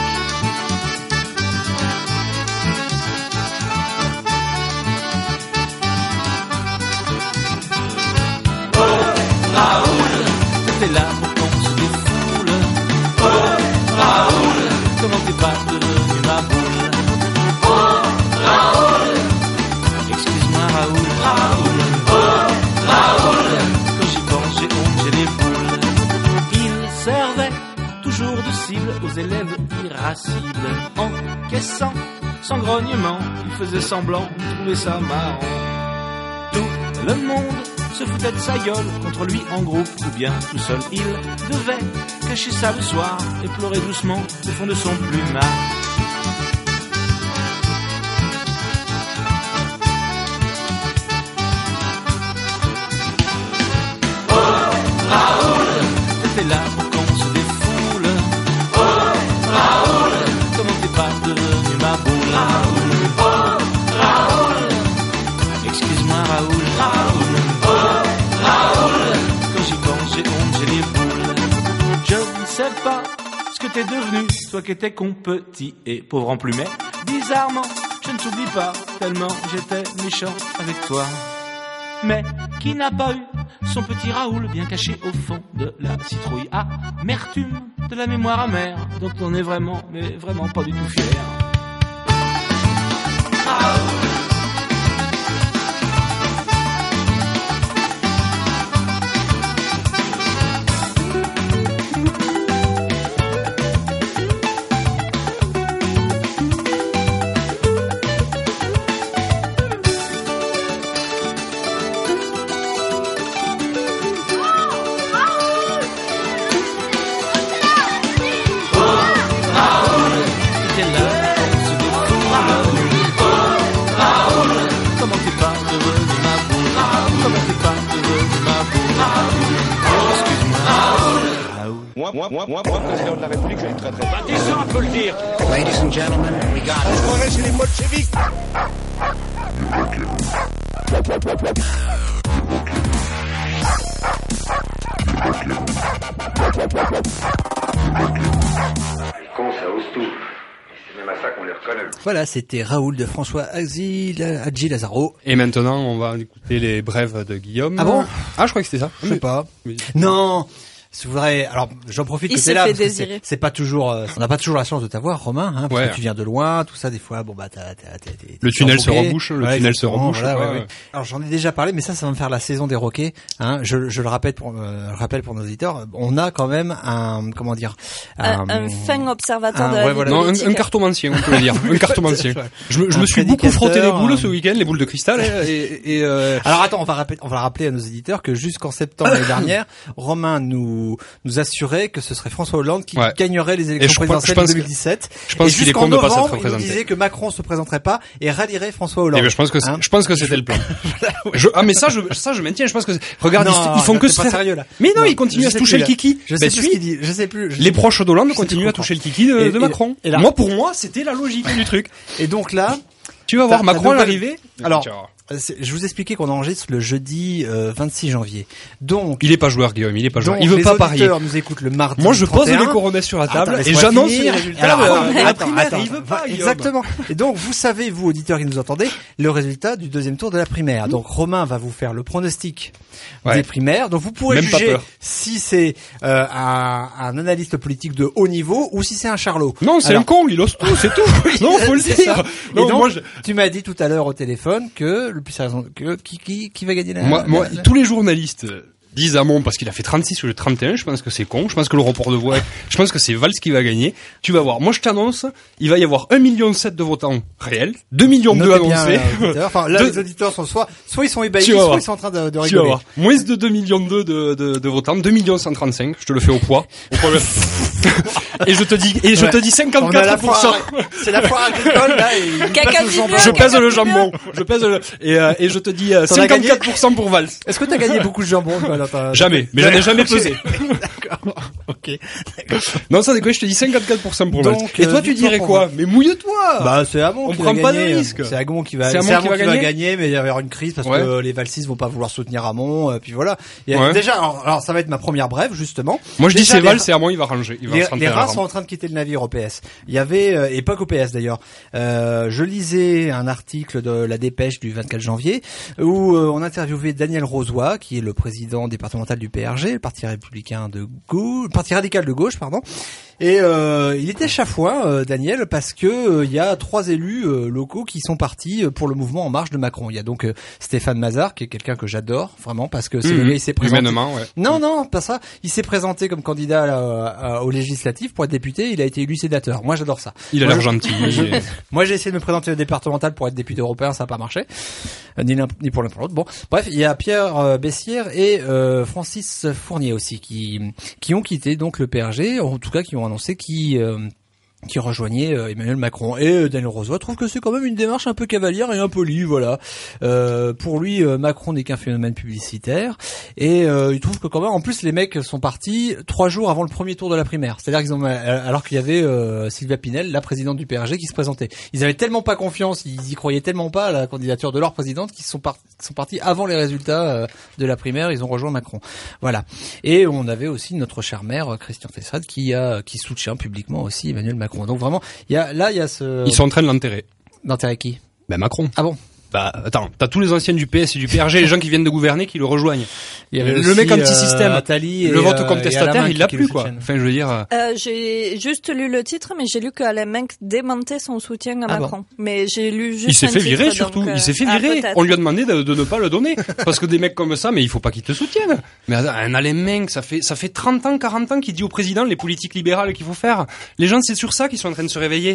Oh, Raoul, t'es là pour qu'on se défoule. Oh, Raoul, comment t'es pas devenu ma boule? Oh, Raoul, excuse-moi Raoul, Raoul. Oh, Raoul, quand j'y pense j'ai honte, j'ai les boules. Il servait toujours de cible aux élèves irascibles. Encaissant sans grognement, il faisait semblant de trouver ça marrant. Tout le monde se foutait de sa gueule, contre lui en groupe ou bien tout seul. Il devait cacher ça le soir et pleurer doucement au fond de son plumard. Oh, Raoul, t'étais là pour qu'on se défoule. Oh, Raoul, comment t'es pas devenu ma boule? Raoul, oh, Raoul, excuse-moi Raoul, Raoul. Je ne sais pas ce que t'es devenu, toi qui étais con petit et pauvre emplumet. Bizarrement, je ne t'oublie pas, tellement j'étais méchant avec toi. Mais qui n'a pas eu son petit Raoul bien caché au fond de la citrouille? Amertume de la mémoire amère, dont on est vraiment, mais vraiment pas du tout fier. Raoul. moi, moi, moi, moi, moi, président de la République, je le traiterai. Bah, disons, on peut le dire. Ladies and gentlemen, we got it. Je croirais chez les bolcheviks. Les cons, ça ose tout. C'est même à ça qu'on les reconnaît. Voilà, c'était Raoul de François Hadji Lazaro. Et maintenant, on va écouter les brèves de Guillaume. Ah bon? Ah, je crois que c'était ça. Je sais pas. Non! Si vous voudrez, alors j'en profite Il que s'est t'es là, fait parce que désirer. c'est, c'est pas toujours, euh, on n'a pas toujours la chance de t'avoir, Romain, hein, parce Ouais. que tu viens de loin, tout ça, des fois, bon bah t'as, t'as, t'as, t'es, Le t'es tunnel se embrouillé. rebouche, le Ouais, tunnel se exactement, rebouche. voilà, ouais, ouais, ouais. ouais. Alors j'en ai déjà parlé, mais ça, ça va me faire la saison des Roquets, hein. Je, je le rappelle pour, euh, je rappelle pour nos auditeurs, on a quand même un, comment dire, Un, un fin observateur un- de la ouais, vie voilà. Non, un, politique. un cartomancien, on peut le dire. Un cartomancien. Je me, je Un me suis beaucoup prédicateur, frotté les boules un- ce week-end, les boules de cristal, et, et, et, euh, Alors attends, on va rappeler, on va rappeler à nos éditeurs que jusqu'en septembre l'année dernière, Romain nous nous assurait que ce serait François Hollande qui Ouais. gagnerait les Et élections je pense- je présidentielles de pense que- deux mille dix-sept. je pense et qu'il est jusqu'en con de pas s'être novembre, il nous représenté. disait que Macron se présenterait pas et rallierait François Hollande. Eh ben, je pense que c'est- Hein je pense que c'était le plan. Je, ah mais ça je ça je maintiens, je pense que c'est- regarde Non, ils, ils font là, que t'es se pas faire sérieux, là. Mais non, Non, ils continuent je à se sais toucher plus, le là. kiki. Je sais Ben, plus ce suis. qu'il dit, je sais plus. je Les sais proches d'Hollande Je sais continuent plus à toucher le kiki de, Et- de et- Macron. et là- Moi pour moi, c'était la logique du truc. Et donc là, Tu vas voir t'as- Macron t'as nouvelle- l'arrivée. Alors, Tu vas voir. c'est- je vous expliquais qu'on enregistre le jeudi euh, vingt-six janvier. Donc, Il est pas joueur Guillaume, il est pas joueur. donc Il veut les pas parier. auditeurs nous écoutent le mardi. Moi je pose trente et un. les coronets sur la table Attends, et laisse-moi j'annonce finir. les résultats. Alors, de- attends, de la attends, primaire, attends. il veut pas Guillaume. Exactement. Et donc, vous savez, vous, auditeurs qui nous entendez, le résultat du deuxième tour de la primaire. Donc, Romain va vous faire le pronostic Ouais. des primaires. Donc, vous pourrez Même pas juger peur. si c'est euh, un, un analyste politique de haut niveau ou si c'est un charlot. Non, c'est Alors, un con, il ose tout, c'est tout. Non, faut le c'est dire. ça. Non, Et donc, moi je tu m'as dit tout à l'heure au téléphone que le plus sérieux, que qui, qui, qui va gagner la, Moi, la- moi, la- tous les journalistes disent à Mont parce qu'il a fait trente-six sur le trente et un, je pense que c'est con, je pense que le report de voix, je pense que c'est Valls qui va gagner. Tu vas voir. Moi, je t'annonce, il va y avoir un million sept de votants réels, deux millions deux Notez bien, annoncés. euh, auditeurs. Enfin, là, Deux- les auditeurs sont soit, soit ils sont ébahis, Tu vas soit voir. ils sont en train de, de Tu vas rigoler. voir. Moins de deux millions deux de, de, de votants, deux millions cent trente-cinq, je te le fais au poids. Au poids et je te dis, et je Ouais. te dis On a la cinquante-quatre pour cent. foire- c'est la foire agricole, là, et il Caca passe le du jambon. mur. Je pèse Caca le du jambon. Je pèse le, et, euh, et je te dis euh, T'en as gagné cinquante-quatre pour cent pour Valls. Est-ce que t'as gagné beaucoup de jambon, toi, dans ta- Jamais. Mais j'en ai jamais pesé. D'accord. Ok. Non, ça c'est quoi? Je te dis cinquante-quatre pour cent pour Valls. Donc, Et toi, euh, tu victoire dirais pour quoi? Valls. Mais mouille-toi! Bah, c'est Hamon On qui prend va pas de gagner. risque. C'est Hamon qui va, C'est Hamon c'est qui Hamon va qui va gagner. gagner, mais il va y avoir une crise parce Ouais. que les Valsis vont pas vouloir soutenir Hamon, euh, puis voilà. Il y a- Ouais. Déjà, alors, alors, ça va être ma première brève, justement. Moi, je dis Déjà, c'est les- Valls, c'est Hamon, il va ranger. Il va Les, se rentrer les à la rats rampe. sont en train de quitter le navire au P S. Il y avait, euh, et pas qu'au P S d'ailleurs, euh, je lisais un article de la Dépêche du vingt-quatre janvier où euh, on interviewait Daniel Rozoy, qui est le président départemental du P R G, le parti républicain de gauche, le parti radical de gauche, pardon. Et euh, il était chafouin, euh, Daniel, parce que euh, il y a trois élus euh, locaux qui sont partis euh, pour le mouvement En Marche de Macron. Il y a donc euh, Stéphane Mazard, qui est quelqu'un que j'adore vraiment, parce que c'est Mmh, le gars, il s'est présenté. humainement, ouais. Non, non, pas ça. Il s'est présenté comme candidat à la- à- aux législatives pour être député. Il a été élu sénateur. Moi, j'adore ça. Il a Moi, l'air je- gentil. je- Et- Moi, j'ai essayé de me présenter au départemental pour être député européen, ça n'a pas marché. Euh, Ni l'un ni pour l'un pour l'autre. Bon, bref, il y a Pierre euh, Bessières et euh, Francis Fournier aussi qui qui ont quitté donc le P R G, en tout cas qui ont annoncé qui euh, qui rejoignait euh, Emmanuel Macron. Et euh, Daniel Rozoy trouve que c'est quand même une démarche un peu cavalière et impolie, voilà. Euh, pour lui, euh, Macron n'est qu'un phénomène publicitaire, et euh, il trouve que quand même, en plus, les mecs sont partis trois jours avant le premier tour de la primaire. C'est-à-dire qu'ils ont, alors qu'il y avait euh, Sylvia Pinel, la présidente du P R G, qui se présentait. Ils avaient tellement pas confiance, ils y croyaient tellement pas à la candidature de leur présidente qu'ils sont, par- sont partis avant les résultats euh, de la primaire. Ils ont rejoint Macron. Voilà. Et on avait aussi notre cher maire Christian Tesfad qui a qui soutient publiquement aussi Emmanuel Macron. Donc vraiment, il y a là il y a ce Ils sont en train de l'enterrer. d'enterrer qui? Ben Macron. Ah bon? Bah attends, t'as tous les anciens du P S et du P R G, les gens qui viennent de gouverner, qui le rejoignent. Il y avait le aussi, mec euh, anti-système, Attali et, le vote euh, et contestataire, Alain il l'a qui plus le quoi. soutiennent. Enfin, je veux dire. euh, Euh, j'ai juste lu le titre, mais j'ai lu qu'Alain Menck démentait son soutien à Ah Macron. Mais j'ai lu juste Il s'est un fait titre, virer donc, surtout. euh, Il s'est fait ah, virer. peut-être. On lui a demandé de, de ne pas le donner parce que des mecs comme ça, mais il faut pas qu'ils te soutiennent. Mais un Alain Menck, ça fait ça fait trente ans, quarante ans qu'il dit au président les politiques libérales qu'il faut faire. Les gens, c'est sur ça qu'ils sont en train de se réveiller.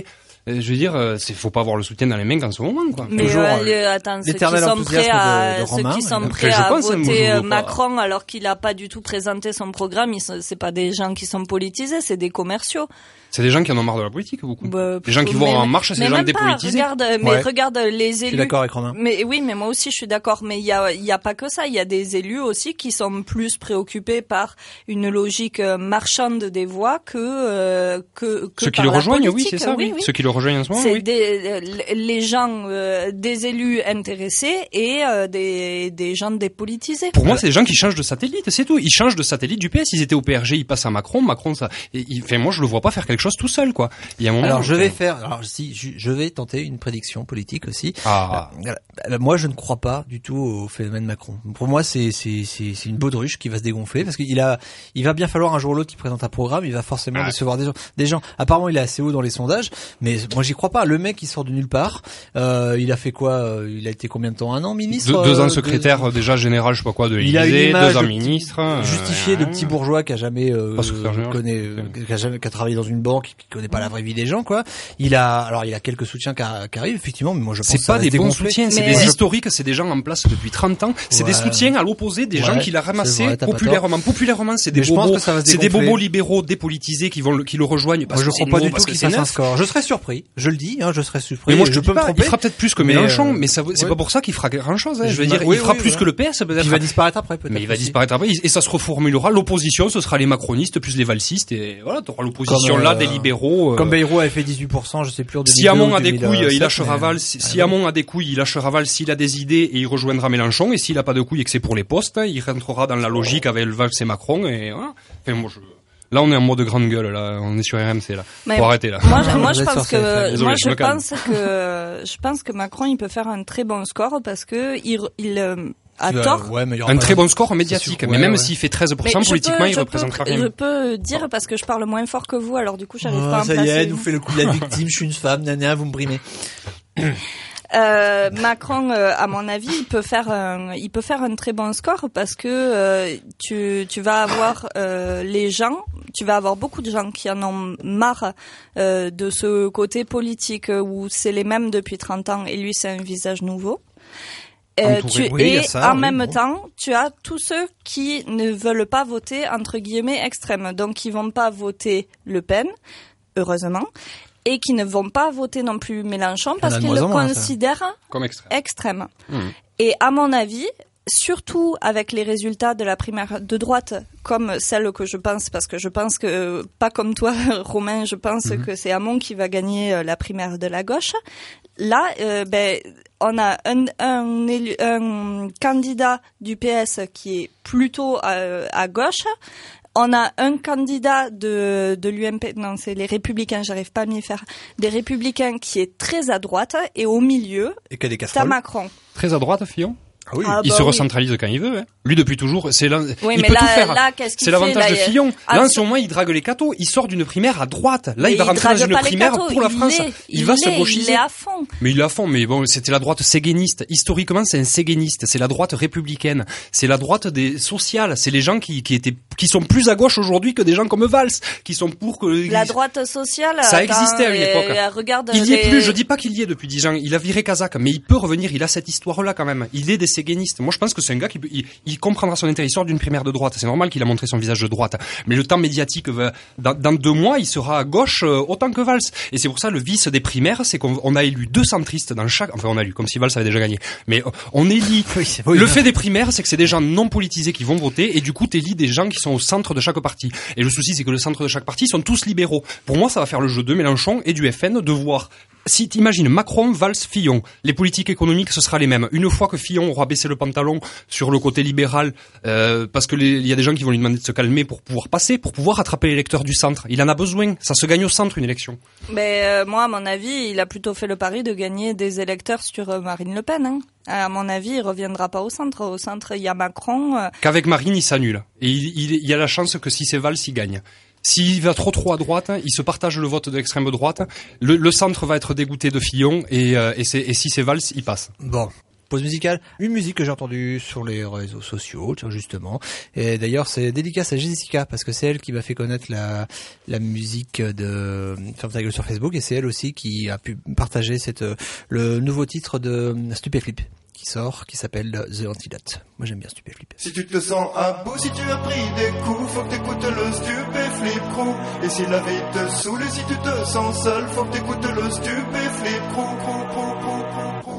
je veux dire, c'est faut pas avoir le soutien dans les mains qu'en ce moment, quoi. Mais Toujours, euh, les, attends, ceux qui sont prêts à, de, de ceux Romain, qui sont euh, prêts je à pense, voter moi, Macron alors qu'il a pas du tout présenté son programme, ils sont, c'est pas des gens qui sont politisés, c'est des commerciaux. C'est des gens qui en ont marre de la politique, beaucoup. Bah, les gens qui vont en marche, c'est des gens dépolitisés. Regarde, mais ouais. regarde les élus. Je suis d'accord avec Romain. Mais oui, mais moi aussi je suis d'accord. Mais il y a, il y a pas que ça. Il y a des élus aussi qui sont plus préoccupés par une logique marchande des voix que euh, que, que ceux qui par le la rejoignent, politique. oui, c'est ça. Oui, oui. Ceux qui le rejoignent en ce moment, c'est oui. des, les gens, euh, des élus intéressés et euh, des des gens dépolitisés. Pour moi, c'est des gens qui changent de satellite, c'est tout. Ils changent de satellite du P S. Ils étaient au P R G, ils passent à Macron. Macron, ça. Et, il, enfin, moi, je le vois pas faire quelque chose tout seul, quoi. Il y a un moment, alors je où, vais faire, alors si je, je vais tenter une prédiction politique aussi. Ah. Euh, moi je ne crois pas du tout au phénomène Macron. Pour moi c'est c'est c'est c'est une baudruche qui va se dégonfler parce qu'il a il va bien falloir un jour ou l'autre qu'il présente un programme, il va forcément ah. décevoir des gens. Des gens. Apparemment il est assez haut dans les sondages, mais moi j'y crois pas. Le mec il sort de nulle part. Euh, il a fait quoi? Il a été combien de temps? Un an ministre? Deux, deux ans secrétaire deux... déjà général, je sais pas quoi de l'Élysée, deux ans ministre. Justifié euh... de petit bourgeois qui a jamais euh, connaît, euh, qui a jamais qui a travaillé dans une banque, qui connaît pas la vraie vie des gens, quoi. Il a, alors il a quelques soutiens qui, qui arrivent effectivement, mais moi je pense c'est que pas ça des bons soutiens, c'est des je... historiques, c'est des gens en place depuis trente ans, c'est ouais. des soutiens à l'opposé des ouais, gens qu'il a ramassés vrai, populairement. Populairement, c'est des mais bobos, c'est des bobos libéraux dépolitisés qui vont le, qui le rejoignent. Parce moi je que crois pas du tout qu'il fasse un score. Je serais surpris, je le dis, hein, je serais surpris. Mais moi je, je peux me tromper. Il fera peut-être plus que Mélenchon, mais ça, c'est pas pour ça qu'il fera grand chose. Je veux dire, il fera plus que le P S peut-être. Il va disparaître après peut-être. Mais il va disparaître après et ça se reformulera. L'opposition, ce sera les macronistes plus les valsistes et voilà, t'auras l'opposition là des libéraux. Comme Bayrou avait fait dix-huit pour cent, je sais plus. Si Hamon a des couilles, il lâchera Valls. Si Hamon a des couilles, il lâchera Valls. S'il a des idées, et il rejoindra Mélenchon. Et s'il a pas de couilles et que c'est pour les postes, il rentrera dans la logique avec Valls et Macron. Et voilà. Enfin, moi, je... Là, on est en mode grande gueule. Là, on est sur R M C là. Mais faut arrêter là. Moi, je, moi, je pense que, Désolé, moi, je, je pense que, je pense que Macron, il peut faire un très bon score parce que il, il à va, tort. Ouais, mais un très bon score médiatique. Sûr, mais ouais, même ouais. s'il fait treize pour cent mais politiquement, peux, il représentera rien. Je peux dire parce que je parle moins fort que vous, alors du coup, j'arrive oh, pas à me ça placer. Ça y est, nous fait le coup de la victime. Je suis une femme, nana, vous me brimez. Euh, Macron, euh, à mon avis, il peut faire un, il peut faire un très bon score parce que euh, tu, tu vas avoir euh, les gens, tu vas avoir beaucoup de gens qui en ont marre euh, de ce côté politique où c'est les mêmes depuis trente ans et lui c'est un visage nouveau. Euh, tu, oui, et ça, en oui, même bon. temps, tu as tous ceux qui ne veulent pas voter entre guillemets extrême, donc ils vont pas voter Le Pen, heureusement. Et qui ne vont pas voter non plus Mélenchon parce qu'ils le moins, considèrent ça. Comme extrême. extrême. Mmh. Et à mon avis, surtout avec les résultats de la primaire de droite, comme celle que je pense, parce que je pense que, pas comme toi, Romain, je pense mmh. que c'est Hamon qui va gagner la primaire de la gauche. Là, euh, ben, on a un, un, élu, un candidat du P S qui est plutôt à, à gauche. On a un candidat de, de l'U M P, non, c'est les Républicains, j'arrive pas à m'y faire, des Républicains qui est très à droite, et au milieu, et qui a des t'as Macron. Très à droite, Fillon? Ah oui. Ah il bah se oui. recentralise quand il veut. Hein. Lui, depuis toujours, c'est là. Oui, il mais peut là, tout faire. Là, qu'est-ce qu'il c'est l'avantage fait, de là, Fillon. ah, là, en ce moment, il drague les cathos. Il sort d'une primaire à droite. Là, mais il va rentrer dans une primaire pour la il France. Est, il, il va est, se gauchiser. Il est à fond. Mais il est à fond. Mais bon, c'était la droite ségéniste. Historiquement, c'est un ségéniste. C'est la droite républicaine. C'est la droite des sociales. C'est les gens qui, qui étaient, qui sont plus à gauche aujourd'hui que des gens comme Valls, qui sont pour que. La droite sociale. Ça existait à une époque. Euh, regarde il y est les... plus. Je dis pas qu'il y est depuis dix ans. Il a viré Kazakh, mais il peut revenir. Il a cette histoire-là quand même. Il est des ségénistes. Moi, je pense que c'est un gars qui peut, il, il comprendra son intérêt. Il sort d'une primaire de droite. C'est normal qu'il a montré son visage de droite. Mais le temps médiatique, va, dans, dans deux mois, il sera à gauche euh, autant que Valls. Et c'est pour ça le vice des primaires, c'est qu'on on a élu deux centristes dans chaque. Enfin, on a élu comme si Valls avait déjà gagné. Mais euh, on élit. Oui, oui, le fait des primaires, c'est que c'est des gens non politisés qui vont voter, et du coup, t'élis des gens qui sont au centre de chaque parti. Et le souci, c'est que le centre de chaque parti sont tous libéraux. Pour moi, ça va faire le jeu de Mélenchon et du F N de voir. Si t'imagines Macron, Valls, Fillon, les politiques économiques, ce sera les mêmes. Une fois que Fillon aura baissé le pantalon sur le côté libéral, euh, parce que il y a des gens qui vont lui demander de se calmer pour pouvoir passer, pour pouvoir attraper l'électeur du centre. Il en a besoin. Ça se gagne au centre, une élection. Mais euh, moi, à mon avis, il a plutôt fait le pari de gagner des électeurs sur euh, Marine Le Pen. Hein. À mon avis, il reviendra pas au centre. Au centre, il y a Macron. Euh... Qu'avec Marine, il s'annule. Et il, il, il y a la chance que si c'est Valls, il gagne. S'il va trop trop à droite, il se partage le vote de l'extrême droite. Le, le centre va être dégoûté de Fillon et, euh, et, c'est, et si c'est Valls, il passe. Bon. Pause musicale, une musique que j'ai entendue sur les réseaux sociaux, tiens, justement. Et d'ailleurs, c'est dédicace à Jessica, parce que c'est elle qui m'a fait connaître la, la musique de Ferme ta gueule sur Facebook, et c'est elle aussi qui a pu partager cette, le nouveau titre de Stupéflip qui sort, qui s'appelle The Antidote. Moi, j'aime bien Stupéflip. Si tu te sens à bout, si tu as pris des coups, faut que t'écoutes le Stupéflip Crew. Et si la vie te saoule, et si tu te sens seul, faut que t'écoutes le Stupéflip Crew, crew, crew, crew, crew, crew.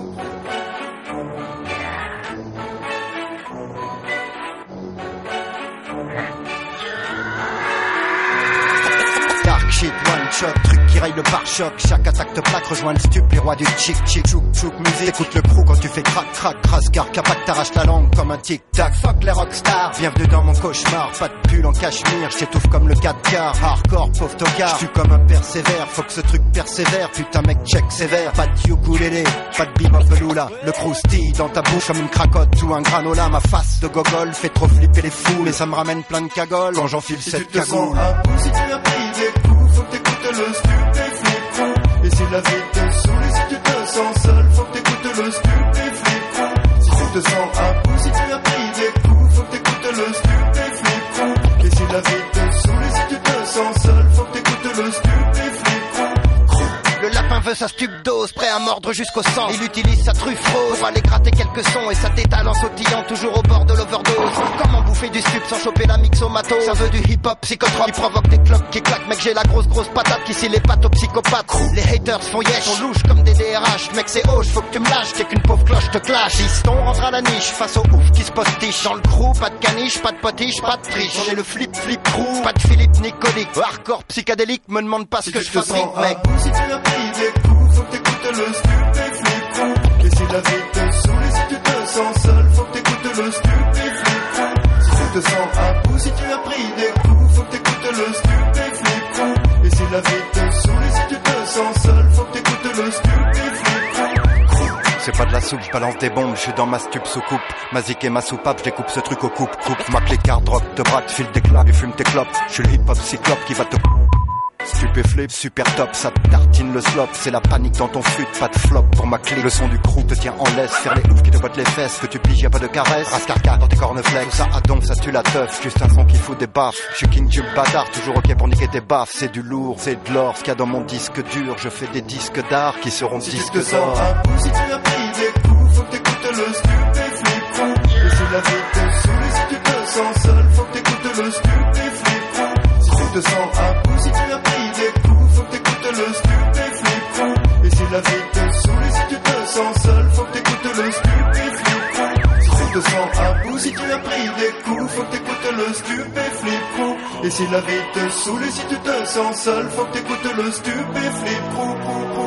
Dark shit, one shot, truc qui raye le pare-choc. Chaque attaque te plaque, rejoins le stup, les rois du chic chic. Chouk chouk musique, écoute le crew quand tu fais crac crac. Rascar, capac, t'arrache la langue comme un tic tac. Fuck les rockstars, bienvenue dans mon cauchemar. Pas de pull en cachemire, j't'étouffe comme le quatre quarts. Hardcore, pauvre tocard, j'suis comme un persévère. Faut que ce truc persévère, putain mec check sévère. Pas de ukulélé, pas de bebop lula. Le croustille dans ta bouche comme une cracotte ou un granola. Ma face de gogol fait trop flipper les fous, mais ça me ramène plein de cagoles quand j'enfile si cette tu te cagoule. Sens à bout, si tu as pris des coups, faut que t'écoutes le Stupéflip Crew. Et si la vie te saoule, et si tu te sens seul, faut que t'écoutes le Stupéflip Crew. Si tu te sens à bout, si tu as pris des coups, faut que t'écoutes le Stupéflip Crew. Et si la vie te saoule, et si tu te sens seul, faut que t'écoutes le Stupéflip Crew. Le lapin veut sa stupdose, prêt à mordre jusqu'au sang. Il utilise sa truffe rose pour aller gratter quelques sons, et sa détale en sautillant toujours au bord de l'overdose. Comment bouffer du stup sans choper la mixomato? Ça veut du hip-hop psychotrope, il provoque des cloques qui claquent. Mec, j'ai la grosse grosse patate qui scie les pattes aux psychopathes. Les haters font yesh, on louche comme des D R H. Mec, c'est hoche, faut que tu me lâches, t'es qu'une pauvre cloche te clash. Piston rentre à la niche face au ouf qui se postiche. Dans le crew, pas de caniche, pas de potiche, pas de triche. On est le flip flip crew, pas de Philippe Nicolique. Hardcore psychédélique, me demande pas ce que je fabrique, mec. Si tu as pris des coups, faut que t'écoutes le Stupéflip Crew. Et si la vie te saoule, et si tu te sens seul, faut que t'écoutes le Stupéflip Crew. Si tu te sens à bout, si tu as pris des coups, faut que t'écoutes le Stupéflip Crew. Et si la vie te saoule, et si tu te sens seul, faut que t'écoutes le Stupéflip Crew. C'est pas de la soupe, je balance des bombes, je suis dans ma stup sous coupe. Ma zik et ma soupape, je découpe ce truc au coupe, coupe. Ma clé carte, drop, te braque, file des claques et fume tes clopes. Je suis le hip-hop cyclope qui va te... Stupéflip, super top, ça te tartine le slop. C'est la panique dans ton flûte, pas de flop pour ma clé. Le son du crew te tient en laisse, faire les oufs qui te bottent les fesses. Que tu piges, y'a pas de caresse, rascarca dans tes corneflex. Tout ça à donc, ça tue la teuf, juste un son qui fout des baffes. Je suis king tube bâtard, toujours ok pour niquer tes baffes. C'est du lourd, c'est de l'or, ce qu'il y a dans mon disque dur. Je fais des disques d'art qui seront si disques tu te sens d'or. à bout, si tu as pris des coups, faut que t'écoutes le Stupéflip Crew. Et si la vie te saoule, et si tu te sens seul, faut que t'écoutes le Stupéflip Crew. Si tu te sens à bout, si tu as pris des coups, faut que t'écoutes le Stupéflip Crew. Et si la vie te saoule, et si tu te sens seul, faut que t'écoutes le Stupéflip Crew. Si tu te sens à bout, si tu as pris des coups, faut que t'écoutes le Stupéflip Crew. Et si la vie te saoule, et si tu te sens seul, faut que t'écoutes le Stupéflip Crew.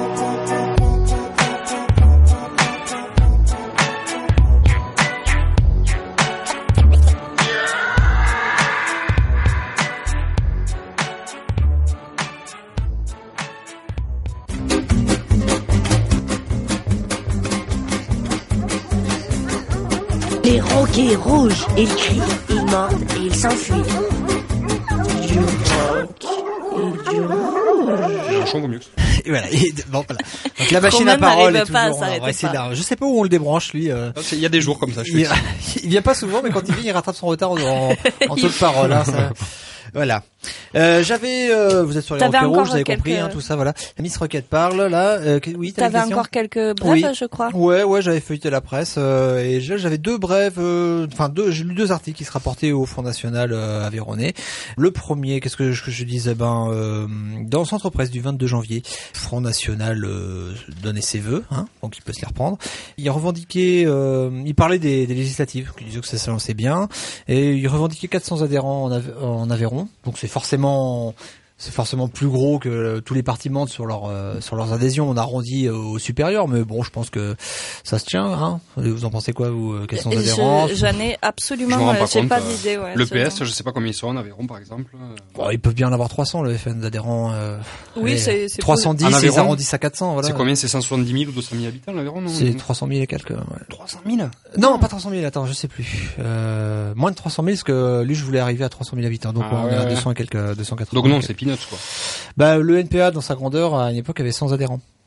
Les roquets rouges, ils crient, ils mordent et ils s'enfuient. Du rock et du rouge. Un chant vaut mieux. Et voilà. Et, bon, voilà. Donc la machine à parole est toujours. Pas, on va essayer de, je sais pas où on le débranche lui. Euh... Il y a des jours comme ça. Je il, il vient pas souvent, mais quand il vient, il rattrape son retard en, en, en taux de parole. Hein, ça. Voilà. Euh, j'avais, euh, vous êtes sur les roquets rouges, vous avez quelques... compris, hein, tout ça, voilà. La Miss Rocket parle, là, euh, oui, t'avais T'avais encore quelques brèves, oui. Je crois. Ouais, ouais, j'avais feuilleté la presse, euh, et j'avais deux brèves, enfin, euh, deux, j'ai lu deux articles qui se rapportaient au Front National, euh, Aveyronais. Le premier, qu'est-ce que je, que je disais, ben, euh, dans le centre presse du vingt-deux janvier, Front National, euh, donnait ses vœux, hein, donc il peut se les reprendre. Il revendiquait, euh, il parlait des, des législatives, il disait que ça s'annonçait bien, et il revendiquait quatre cents adhérents en, Ave- en Aveyron, donc c'est forcément c'est forcément plus gros que euh, tous les partis mentent sur leur euh, sur leurs adhésions. On arrondit euh, au supérieur, mais bon, je pense que ça se tient. Hein, vous en pensez quoi, vous, quels sont les adhérents? J'en ai absolument, euh, j'ai pas d'idée. Ouais, le P S, je sais pas combien ils sont en Aveyron, par exemple. Bon, ils peuvent bien en avoir trois cents, le F N d'adhérents. Euh, oui, allez, c'est, c'est trois cent dix, ils arrondissent à quatre cents. Voilà. C'est combien? C'est cent soixante-dix mille ou deux cent mille habitants, l'Aveyron, non? C'est trois cent mille et quelques. Ouais. trois cent mille? Non, pas trois cent mille. Attends, je sais plus. Euh, moins de trois cent mille, parce que lui, je voulais arriver à trois cent mille habitants. Donc, ah, on ouais, est à ouais. deux cents et quelques, deux cent quatre-vingts. Donc non, c'est peanuts, quoi. Bah, le N P A, dans sa grandeur, à une époque, avait cent adhérents.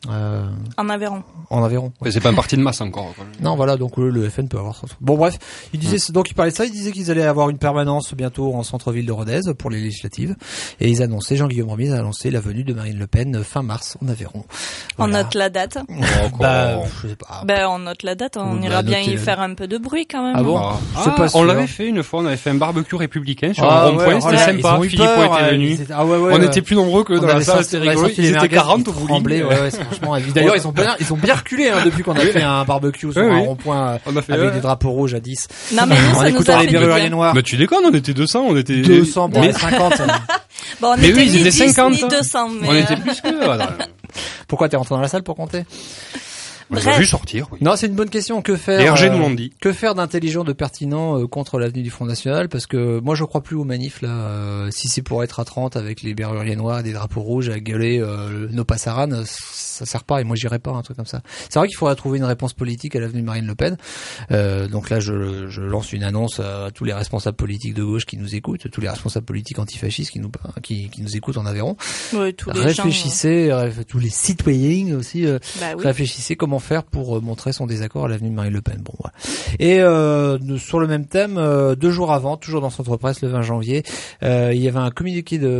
Euh, en Aveyron. En Aveyron. Ouais. Mais c'est pas un parti de masse encore. Quoi. Non, voilà, donc euh, le F N peut avoir ça. Bon, bref, il disait mmh. donc il parlait de ça, il disait qu'ils allaient avoir une permanence bientôt en centre-ville de Rodez pour les législatives, et ils annonçaient, Jean-Guillaume Remise a annoncé la venue de Marine Le Pen fin mars en Aveyron. Voilà. On note la date. Oh, bah, je sais pas. Ben, on note la date, on, on ira bien y faire un peu de bruit quand même. Ah bon? Ah, c'est pas on l'avait fait une fois, on avait fait un barbecue républicain sur ah, un rond-point, ouais, c'était là, sympa, Philippot était venu. Ah, ouais, ouais, on ouais. était plus nombreux que dans la salle, c'était rigolo. Ils étaient quarante au bowling. Ouais, ouais, franchement. D'ailleurs, ils ont bien, ils ont bien reculé, hein, depuis qu'on a fait un barbecue sur oui, un oui. rond-point on a fait avec ouais. des drapeaux rouges à dix. Non, mais nous, en ça écoutant nous a les Berruriers noirs. Mais tu déconnes, on était deux cents, on était... deux cents, bon, mais... cinquante. Bon, on mais était oui, ils ni étaient dix, cinquante. ni deux cents, mais... On était plus que... Pourquoi t'es rentré dans la salle pour compter? On les a vu sortir, oui. Non, c'est une bonne question. Que faire? Les R G euh, nous l'ont dit. Que faire d'intelligent, de pertinent euh, contre l'avenue du Front National? Parce que moi, je crois plus aux manifs là. Euh, si c'est pour être à trente avec les Berruriers noirs et des drapeaux rouges à gueuler euh, nos passaranes, ça sert pas. Et moi, j'irai pas un truc comme ça. C'est vrai qu'il faudrait trouver une réponse politique à l'avenue de Marine Le Pen. Euh, donc là, je, je lance une annonce à tous les responsables politiques de gauche qui nous écoutent, tous les responsables politiques antifascistes qui nous qui, qui nous écoutent en Aveyron. Oui, tous les réfléchissez, gens, euh... tous les citoyens aussi. Euh, bah oui. Réfléchissez comment faire pour euh, montrer son désaccord à l'avenue de Marine Le Pen. Bon, voilà. Et euh, sur le même thème, euh, deux jours avant, toujours dans Centre Presse, le vingt janvier, euh, il y avait un communiqué de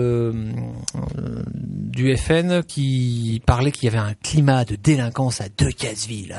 euh, du F N qui parlait qu'il y avait un climat de délinquance à Decazeville.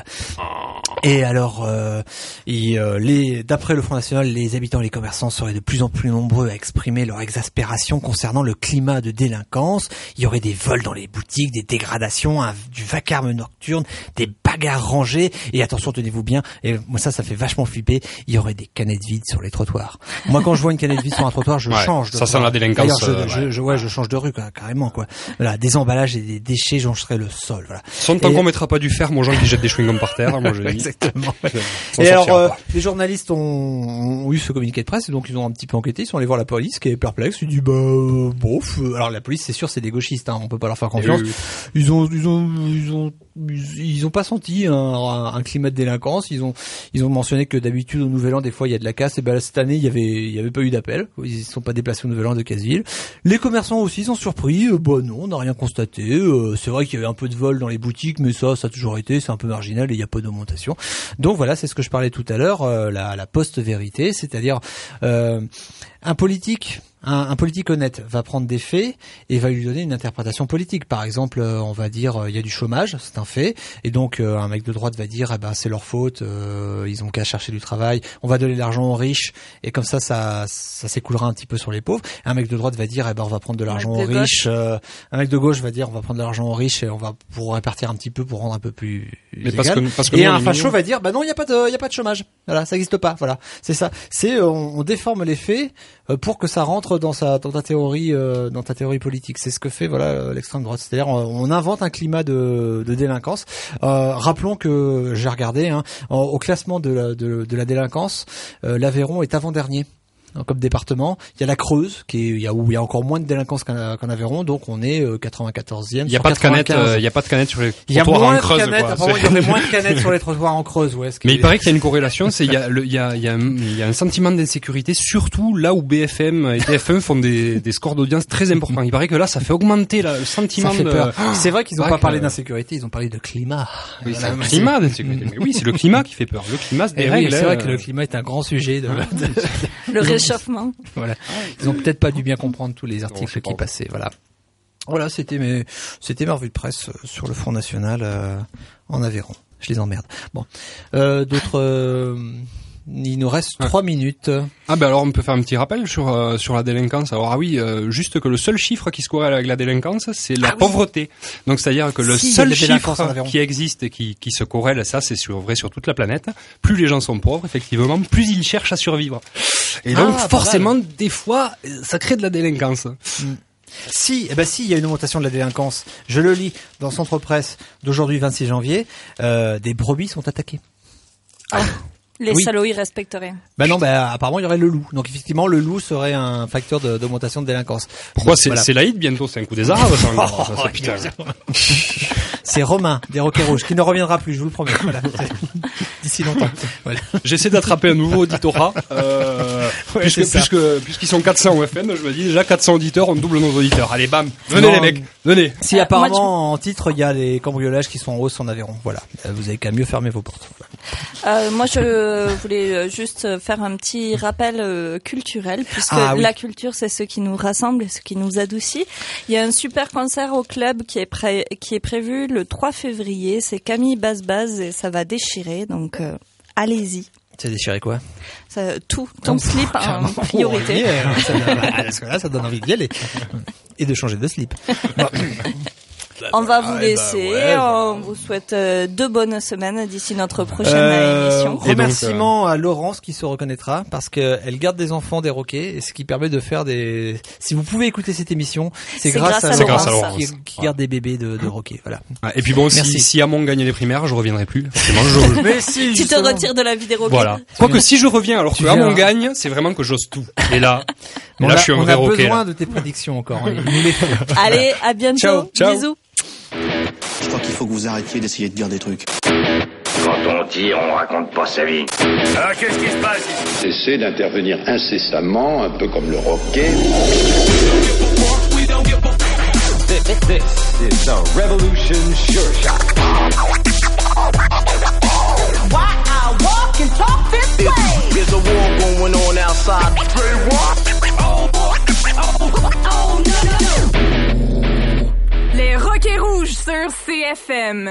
Et alors, euh, et, euh, les, d'après le Front National, les habitants et les commerçants seraient de plus en plus nombreux à exprimer leur exaspération concernant le climat de délinquance. Il y aurait des vols dans les boutiques, des dégradations, un, du vacarme nocturne, des bagarres rangées. Et attention, tenez-vous bien, et moi ça, ça fait vachement flipper, il y aurait des canettes vides sur les trottoirs. Moi, quand je vois une canette vide sur un trottoir, je ouais, change de ça sent la délinquance. Je, euh, je, ouais. je, ouais, je change de rue, quoi, carrément, quoi. Voilà, des emballages et des déchets joncheraient le sol, voilà. Sans tant et... qu'on mettra pas du fer, mon gens qui jettent des chewing-gums par terre, moi je dis. Exactement. Ouais. Et alors, euh, les journalistes ont, ont eu ce communiqué de presse, et donc ils ont un petit peu enquêté, ils sont allés voir la police, qui est perplexe, ils disent, bah, euh, bof. Alors la police, c'est sûr, c'est des gauchistes, hein, on peut pas leur faire confiance. Oui, oui. Ils ont, ils ont, ils ont, ils ont pas senti un, un, un climat de délinquance. Ils ont, ils ont mentionné que d'habitude au Nouvel An, des fois il y a de la casse. Et ben cette année, il y avait, il y avait pas eu d'appel. Ils ne sont pas déplacés au Nouvel An de Decazeville. Les commerçants aussi sont surpris. Euh, bah non, on n'a rien constaté. Euh, c'est vrai qu'il y avait un peu de vol dans les boutiques, mais ça, ça a toujours été. C'est un peu marginal et il y a pas d'augmentation. Donc voilà, c'est ce que je parlais tout à l'heure, euh, la, la post-vérité, c'est-à-dire euh, un politique. Un, un politique honnête va prendre des faits et va lui donner une interprétation politique. Par exemple, euh, on va dire il euh, y a du chômage, c'est un fait, et donc euh, un mec de droite va dire eh ben c'est leur faute, euh, ils ont qu'à chercher du travail, on va donner de l'argent aux riches et comme ça ça ça s'écoulera un petit peu sur les pauvres. Et un mec de droite va dire eh ben on va prendre de l'argent aux riches, euh, un mec de gauche va dire on va prendre de l'argent aux riches et on va pour répartir un petit peu pour rendre un peu plus Mais égal. Parce que, parce que et un facho va dire bah non il y a pas de il y a pas de chômage. Voilà, ça existe pas. Voilà, c'est ça. C'est on, on déforme les faits euh, pour que ça rentre dans sa dans ta théorie euh, dans ta théorie politique. C'est ce que fait voilà l'extrême droite. C'est-à-dire on, on invente un climat de, de délinquance. Euh, rappelons que j'ai regardé hein, au classement de la, de, de la délinquance, euh, l'Aveyron est avant-dernier. Comme département, il y a la Creuse, qui est, il y a où il y a encore moins de délinquance qu'en, qu'en Aveyron, donc on est euh, quatre-vingt-quatorzième. Il y a pas de canettes, euh, il y a pas de canettes sur les il y a trottoirs moins en Creuse. De canettes, Quoi. Apparemment, il y aurait moins de canettes sur les trottoirs en Creuse, ouais. Mais il paraît qu'il y a une corrélation, c'est il y a le, il y a il y a il y a un sentiment d'insécurité, surtout là où B F M et T F un font des des scores d'audience très importants. Il paraît que là, ça fait augmenter là, le sentiment ça fait de. Peur. C'est vrai qu'ils ont pas que... parlé d'insécurité, ils ont parlé de climat. Oui, c'est le climat d'insécurité. Mais oui, c'est le climat qui fait peur. Le climat se dérègle. Oui, c'est vrai que le climat est un grand sujet de. Le réchauffement. Voilà. Ils ont peut-être pas dû bien comprendre tous les articles qui passaient. Voilà. Voilà, c'était mes, c'était ma revue de presse sur le Front National euh, en Aveyron. Je les emmerde. Bon, euh, d'autres. Euh, il nous reste trois ah. minutes. Ah ben alors on peut faire un petit rappel sur euh, sur la délinquance. Alors ah oui, euh, juste que le seul chiffre qui se corrèle avec la délinquance, c'est la ah, pauvreté. Oui. Donc c'est-à-dire que le si, seul chiffre qui existe et qui qui se corrèle, ça c'est sur, vrai sur toute la planète. Plus les gens sont pauvres, effectivement, plus ils cherchent à survivre. Et donc ah, forcément, des fois, ça crée de la délinquance. Mm. Si, eh ben si, il y a une augmentation de la délinquance. Je le lis dans Centre Presse d'aujourd'hui, vingt-six janvier. Euh, des brebis sont attaquées. Ah. Les oui. salauds, ils respectent rien. Ben non, ben apparemment il y aurait le loup. Donc effectivement, le loup serait un facteur de, d'augmentation de délinquance. Pourquoi c'est, voilà. c'est l'Aïd bientôt, c'est un coup des Arabes. Ça, oh, ça, putain. C'est Romain des Roquets Rouges qui ne reviendra plus, je vous le promets. Voilà. D'ici longtemps. Voilà. J'essaie d'attraper un nouveau auditorat. Euh, ouais, puisque, puisque, puisqu'ils sont quatre cents au F N, je me dis déjà quatre cents auditeurs, on double nos auditeurs. Allez, bam, venez non, les mecs, venez. Si euh, apparemment moi, je... en titre il y a les cambriolages qui sont en hausse en Aveyron, voilà. Vous avez qu'à mieux fermer vos portes. Euh, moi je voulais juste faire un petit rappel euh, culturel, puisque ah, oui. la culture c'est ce qui nous rassemble et ce qui nous adoucit. Il y a un super concert au club qui est pré... qui est prévu le trois février. C'est Camille Basse-Basse et ça va déchirer, donc euh, allez-y. Ça déchirer quoi? Ça, tout, ton oh, slip en priorité. Oh, ça donne, parce que là, ça donne envie d'y aller. Et de changer de slip. Bon. On va vous laisser. Bah ouais, on vous souhaite euh, deux bonnes semaines d'ici notre prochaine euh, émission. Remerciements donc, euh... à Laurence qui se reconnaîtra parce que elle garde des enfants des roquets, et ce qui permet de faire des. Si vous pouvez écouter cette émission, c'est, c'est grâce, grâce à, à Laurence, Laurence qui, qui garde des bébés de, de roquets. Voilà. Et puis bon, Merci. si si Amon gagnait les primaires, je reviendrai plus. Je... Mais si, tu te retires de la vie des roquets. Voilà. Quoique si je reviens, alors que Amon gagne, c'est vraiment que j'ose tout. Et là, bon, là, là, je suis un vrai roquet. On a besoin là. de tes prédictions encore. Allez, à bientôt. Ciao. Ciao. Bisous. Je crois qu'il faut que vous arrêtiez d'essayer de dire des trucs. Quand on tire, on raconte pas sa vie. Alors qu'est-ce qui se passe ici? Cessez d'intervenir incessamment, un peu comme le roquet. This, this is a Revolution Sure Shot. Why I walk and talk this way? There's a war going on outside. Say what? Oh, oh, oh, no, no, no. Les Roquets Rouges sur C F M.